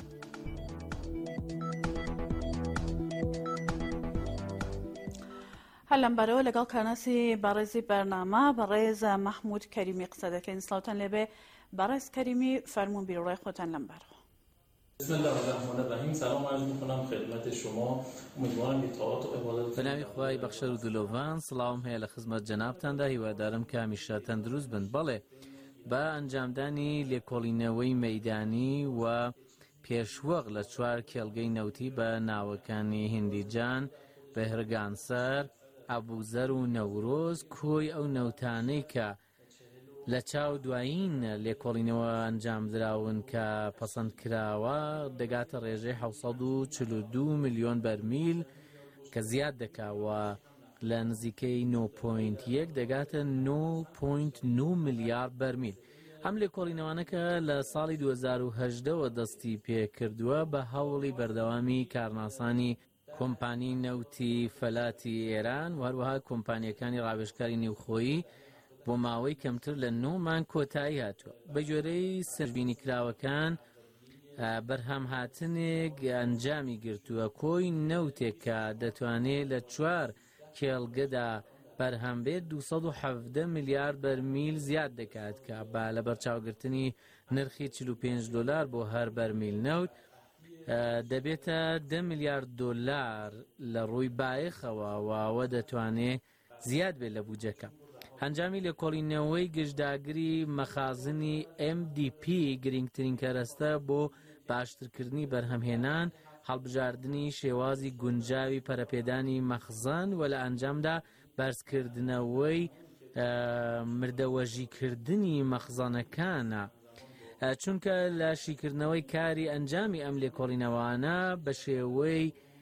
هەر لەمبارەوە لەگەڵ کارناسی بەڕێزی بەرنامە بەڕێز مەحمود کەریمی قسە دەکەین. سڵاوتان لێبێ بەڕێز کەریمی، فەرمون بیرڕای خۆتان لەمبارەوە. بسم الله الرحمن الرحیم. سلام عرض میکنم خدمت شما. امیدوارم اطاعت و عبادت بەناوی خوای بەخشەر و دلۆڤان سڵاوم هەیە لە خزمەت جەنابتاندا. هیوادارم کە هەمیشە تەندروست بن. بەڵێ بە ئەنجامدانی لێکۆڵینەوەی مەیدانی و پێشوەق لە چوار کێڵگەی نەوتی بە ناوەکانی هندیجان، بەهرگانسەر، ئەبوزەر و نەورۆز کۆی ئەو نەوتانەی کە لە چاو دوایین لێکۆڵینەوە ئەنجام دراون کە پەسەند کراوە دەگاتە ڕێژەی 642 میلیۆن بەرمیل کە زیاد دەکاوە لە نزیکەی 9.1 دەگاتە 9.9 میلیارد بەرمیل. ئەم لێکۆڵینەوانەکە لە ساڵی 2018ەوە دەستی پێکردووە بە هەوڵی بەردەوامی کارناسانی کۆمپانی نەوتی فەلاتی ئێران و هەروەها کۆمپانیەکانی ڕاوێژکاری نێوخۆیی بۆ ماوەی کەمتر لە 9 مانگ کۆتایی هاتووە. بە جۆرەی سەربینی کراوەکان بەرهەم هاتنێک ئەنجامی گرتووە کۆی نەوتێک کە دەتوانێت لە 4 کێڵگەدا بەرهەم بێت 270 میلیارد بەرمیل زیاد دەکات کە با لە بەرچاوگرتنی نرخی $45 بۆ هەر بەرمیل نەوت دەبێتە 10 میلیارد دلار لە ڕووی بایەخەوە واوە دەتوانێت زیاد بێت لە بودجەکە. ئەنجامی لێکۆڵینەوەی گشتداگری مەخازنی MDP گرنگترین کەرەستە بۆ باشترکردنی بەرهەمهێنان هەڵبژاردننی شێوازی گونجاوی پەرەپێدانی مەخزن و لە ئەنجامدا بەرزکردنەوەی مردەوەژیکردنی مەخزانەکانە چونکە لە شیکردنەوەی کاری ئەنجامی ئەم لێکۆڵینەوانە بە شێوەی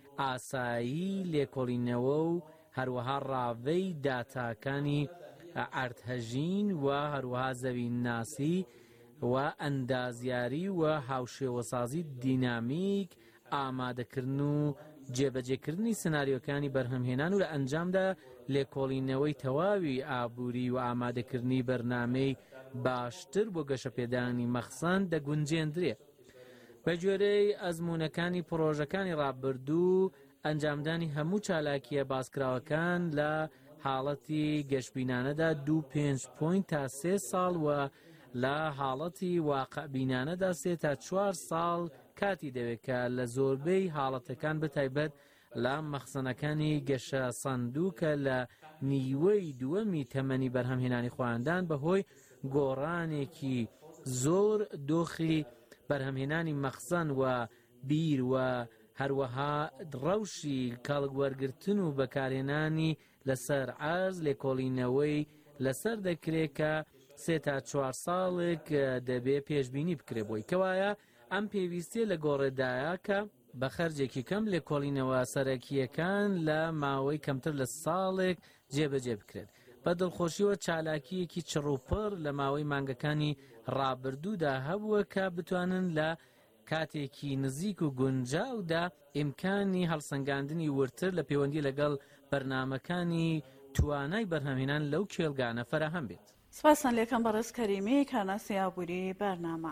ئاسایی لێکۆڵینەوە و هەروەها ڕاوەی داتاکانی ئەرتهەژین و هەروەها زەویناسی و ئەندازیاری و هاوشێوەسازی دینامیک ئامادەکردن و جێبەجێکردنی سناریۆکانی بەرهەمهێنان و لە ئەنجامدا لێکۆڵینەوەی تەواوی ئابووری و ئامادەکردنی بەرنامەی باشتر بۆ گەشەپێدانی مەخزن دەگونجێندرێ. بە گوێرەی ئەزمونەکانی پرۆژەکانی ڕابردوو ئەنجامدانی هەموو چالاکیە باسکراوەکان لە حاڵەتی گەشتبینانەدا 2.5 تا 3 ساڵ و لە حاڵەتی واقعبینانەدا 3 تا 4 ساڵ کاتی دەوێت کە لە زۆربەی حاڵەتەکان بتایبەت لە مەخزنەکانی گەشە سندووکە لە نیوەی دووەمی تەمەنی بەرهەمهێنانی خۆیاندان بەهۆی گۆڕانێکی زۆر دۆخی بەرهەمهێنانی مەخزن و بیر و هەروەها ڕەوشی کاڵگوەرگرتن و بەکارهێنانی لەسەر عەرز لێکۆڵینەوەی لەسەر دەکرێت کە 3 تا 4 ساڵێک دەبێ پێشبینی بکرێ بۆی کەوایە ئەم پێویستیە لە گۆڕێدایە کە بە خەرجێکی کەم لێکۆڵینەوە سەرەکیەکان لە ماوەی کەمتر لە ساڵێک جێبەجێ بکرێت. بە دڵخۆشیەوە چالاکیەکی چڕوپڕ لە ماوەی مانگەکانی ڕابردوودا هەبووە کە بتوانن لە کاتێکی نزیک و گونجاودا ئیمکانی هەڵسەنگاندنی ورتر لە پەیوەندی لەگەڵ بەرنامەکانی توانای بەرهەمهێنان لەو کێڵگانە فەرەهەم بێت. سپاسان لێکم بەڕێز کەریمی کارناسی ئابووری بەرنامە.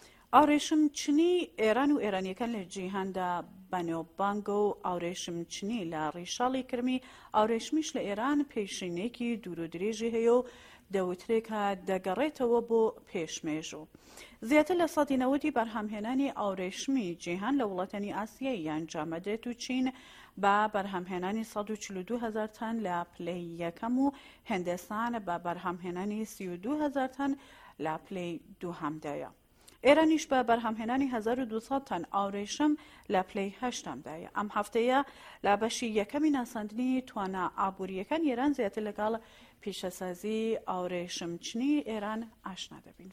ئاوڕێشمچنی ئێران و ئێرانیەکان لە جیهاندا بەنێوبانگ و ئاوڕێشمچنی لە ڕیشاڵی کرمی ئاوڕێشمیش لە ئێران پێشینێکی دوور و درێژی هەیە و دەوترێکە دەگەڕێتەوە بۆ پێشمێژوو. زیاتر لە 90 بەرهەمهێنانی ئاوڕێشمی جیهان لە وڵاتانی ئاسیایی ئەنجامەدرێت و چین بە بەرهەمهێنانی 142,000 تن لە پلەی یەکەم و هێندستان بە بەرهەمهێنانی 32,000 تن لە پلەی دووهەمدایە. ئێرانیش بە بەرهەمهێنانی 1200 تن ئاوڕێشم لە پلەی هەشتمدایە. ئەم هەفتەیە لە بەشی یەکەمی ناساندنی توانە ئابووریەکان ئێران زیاتر لەگەڵ پیشەسازی ئاوڕێشمچنی ئێران ئاشنا دەبین.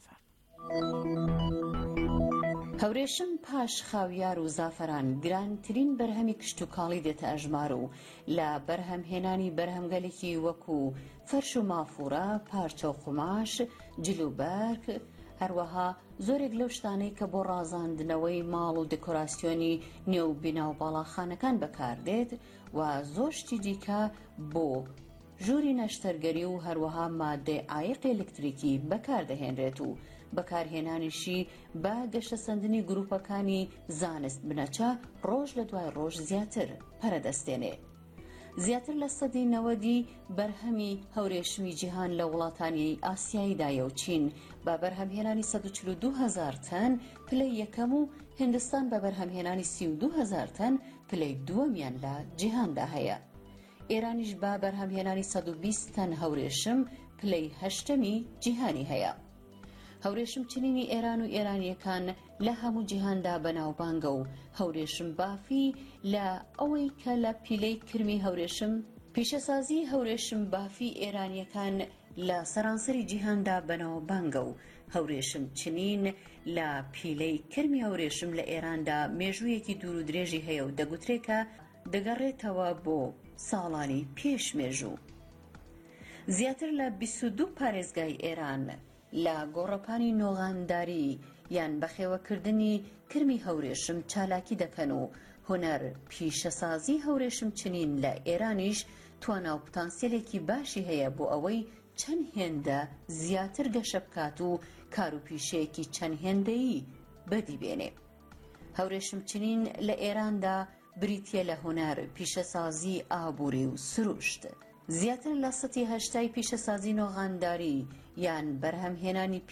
هەورێشم پاش خاویار و زافەران گرانترین بەرهەمی کشت و کاڵی دێتە ئەژمار و لە بەرهەمهێنانی بەرهەمگەلێکی وەکو فەرش و مافورە، پارچە و قوماش، جلوبەرگ، هەروەها زۆرێک لەو شتانەی کە بۆ ڕازاندنەوەی ماڵ و دێکۆراسیۆنی نێو بنا و باڵاخانەکان بەکاردێت و زۆر شتی دیکە بۆ ژووری نەشتەرگەری و هەروەها مادەی ئایق ئێلکتریکی بەکاردەهێنرێت و بەکارهێنانیشی بە گەشەسەندنی گروپەکانی زانست بنەچە ڕۆژ لە دوای ڕۆژ زیاتر پەرەدەستێنێ. زیاتر لە سەدی 90 بەرهەمی هەورێشمی جیهان لە وڵاتانی ئاسیاییدایە و چین بە بەرهەمهێنانی 142,000 تن پلەی یەکەم و هێندستان بە بەرهەمهێنانی 32,000 تن پلەی دووەمیان لە جیهاندا هەیە. ئێرانیش بە بەرهەمهێنانی 120 تن هەورێشم پلەی هەشتەمی جیهانی هەیە. هەورێشم چنینی ئێران و ئێرانیەکان لە هەموو جیهاندا بەناوبانگە و هەورێشم بافی لە ئەوەی کە لە پیلەی کرمی هەورێشم پیشەسازی هەورێشم بافی ئێرانیەکان لە سەرانسەری جیهاندا بەناوبانگە و هەورێشم چنین لە پیلەی کرمی هەورێشم لە ئێراندا مێژوویەکی دوور و درێژی هەیە و دەگوترێکە دەگەڕێتەوە بۆ ساڵانی پێشمێژوو. زیاتر لە 22 پارێزگای ئێران لە گۆڕەپانی نۆغانداری یان بەخێوەکردنی کرمی هەورێشم چالاکی دەکەن و هونەر پیشەسازی هەورێشم چنین لە ئێرانیش توانا و پۆتانسیێلێکی باشی هەیە بۆ ئەوەی چەند هێندە زیاتر گەشە بکات و کار و پیشەیەکی چەند هێندەیی بەدیبێنێ. هەورێشمچنین لە ئێراندا بریتیە لە هونەر، پیشەسازی، ئابووری و سروشت. زیاتر لە 80% پیشەسازی نۆغانداری یان بەرهەمهێنانی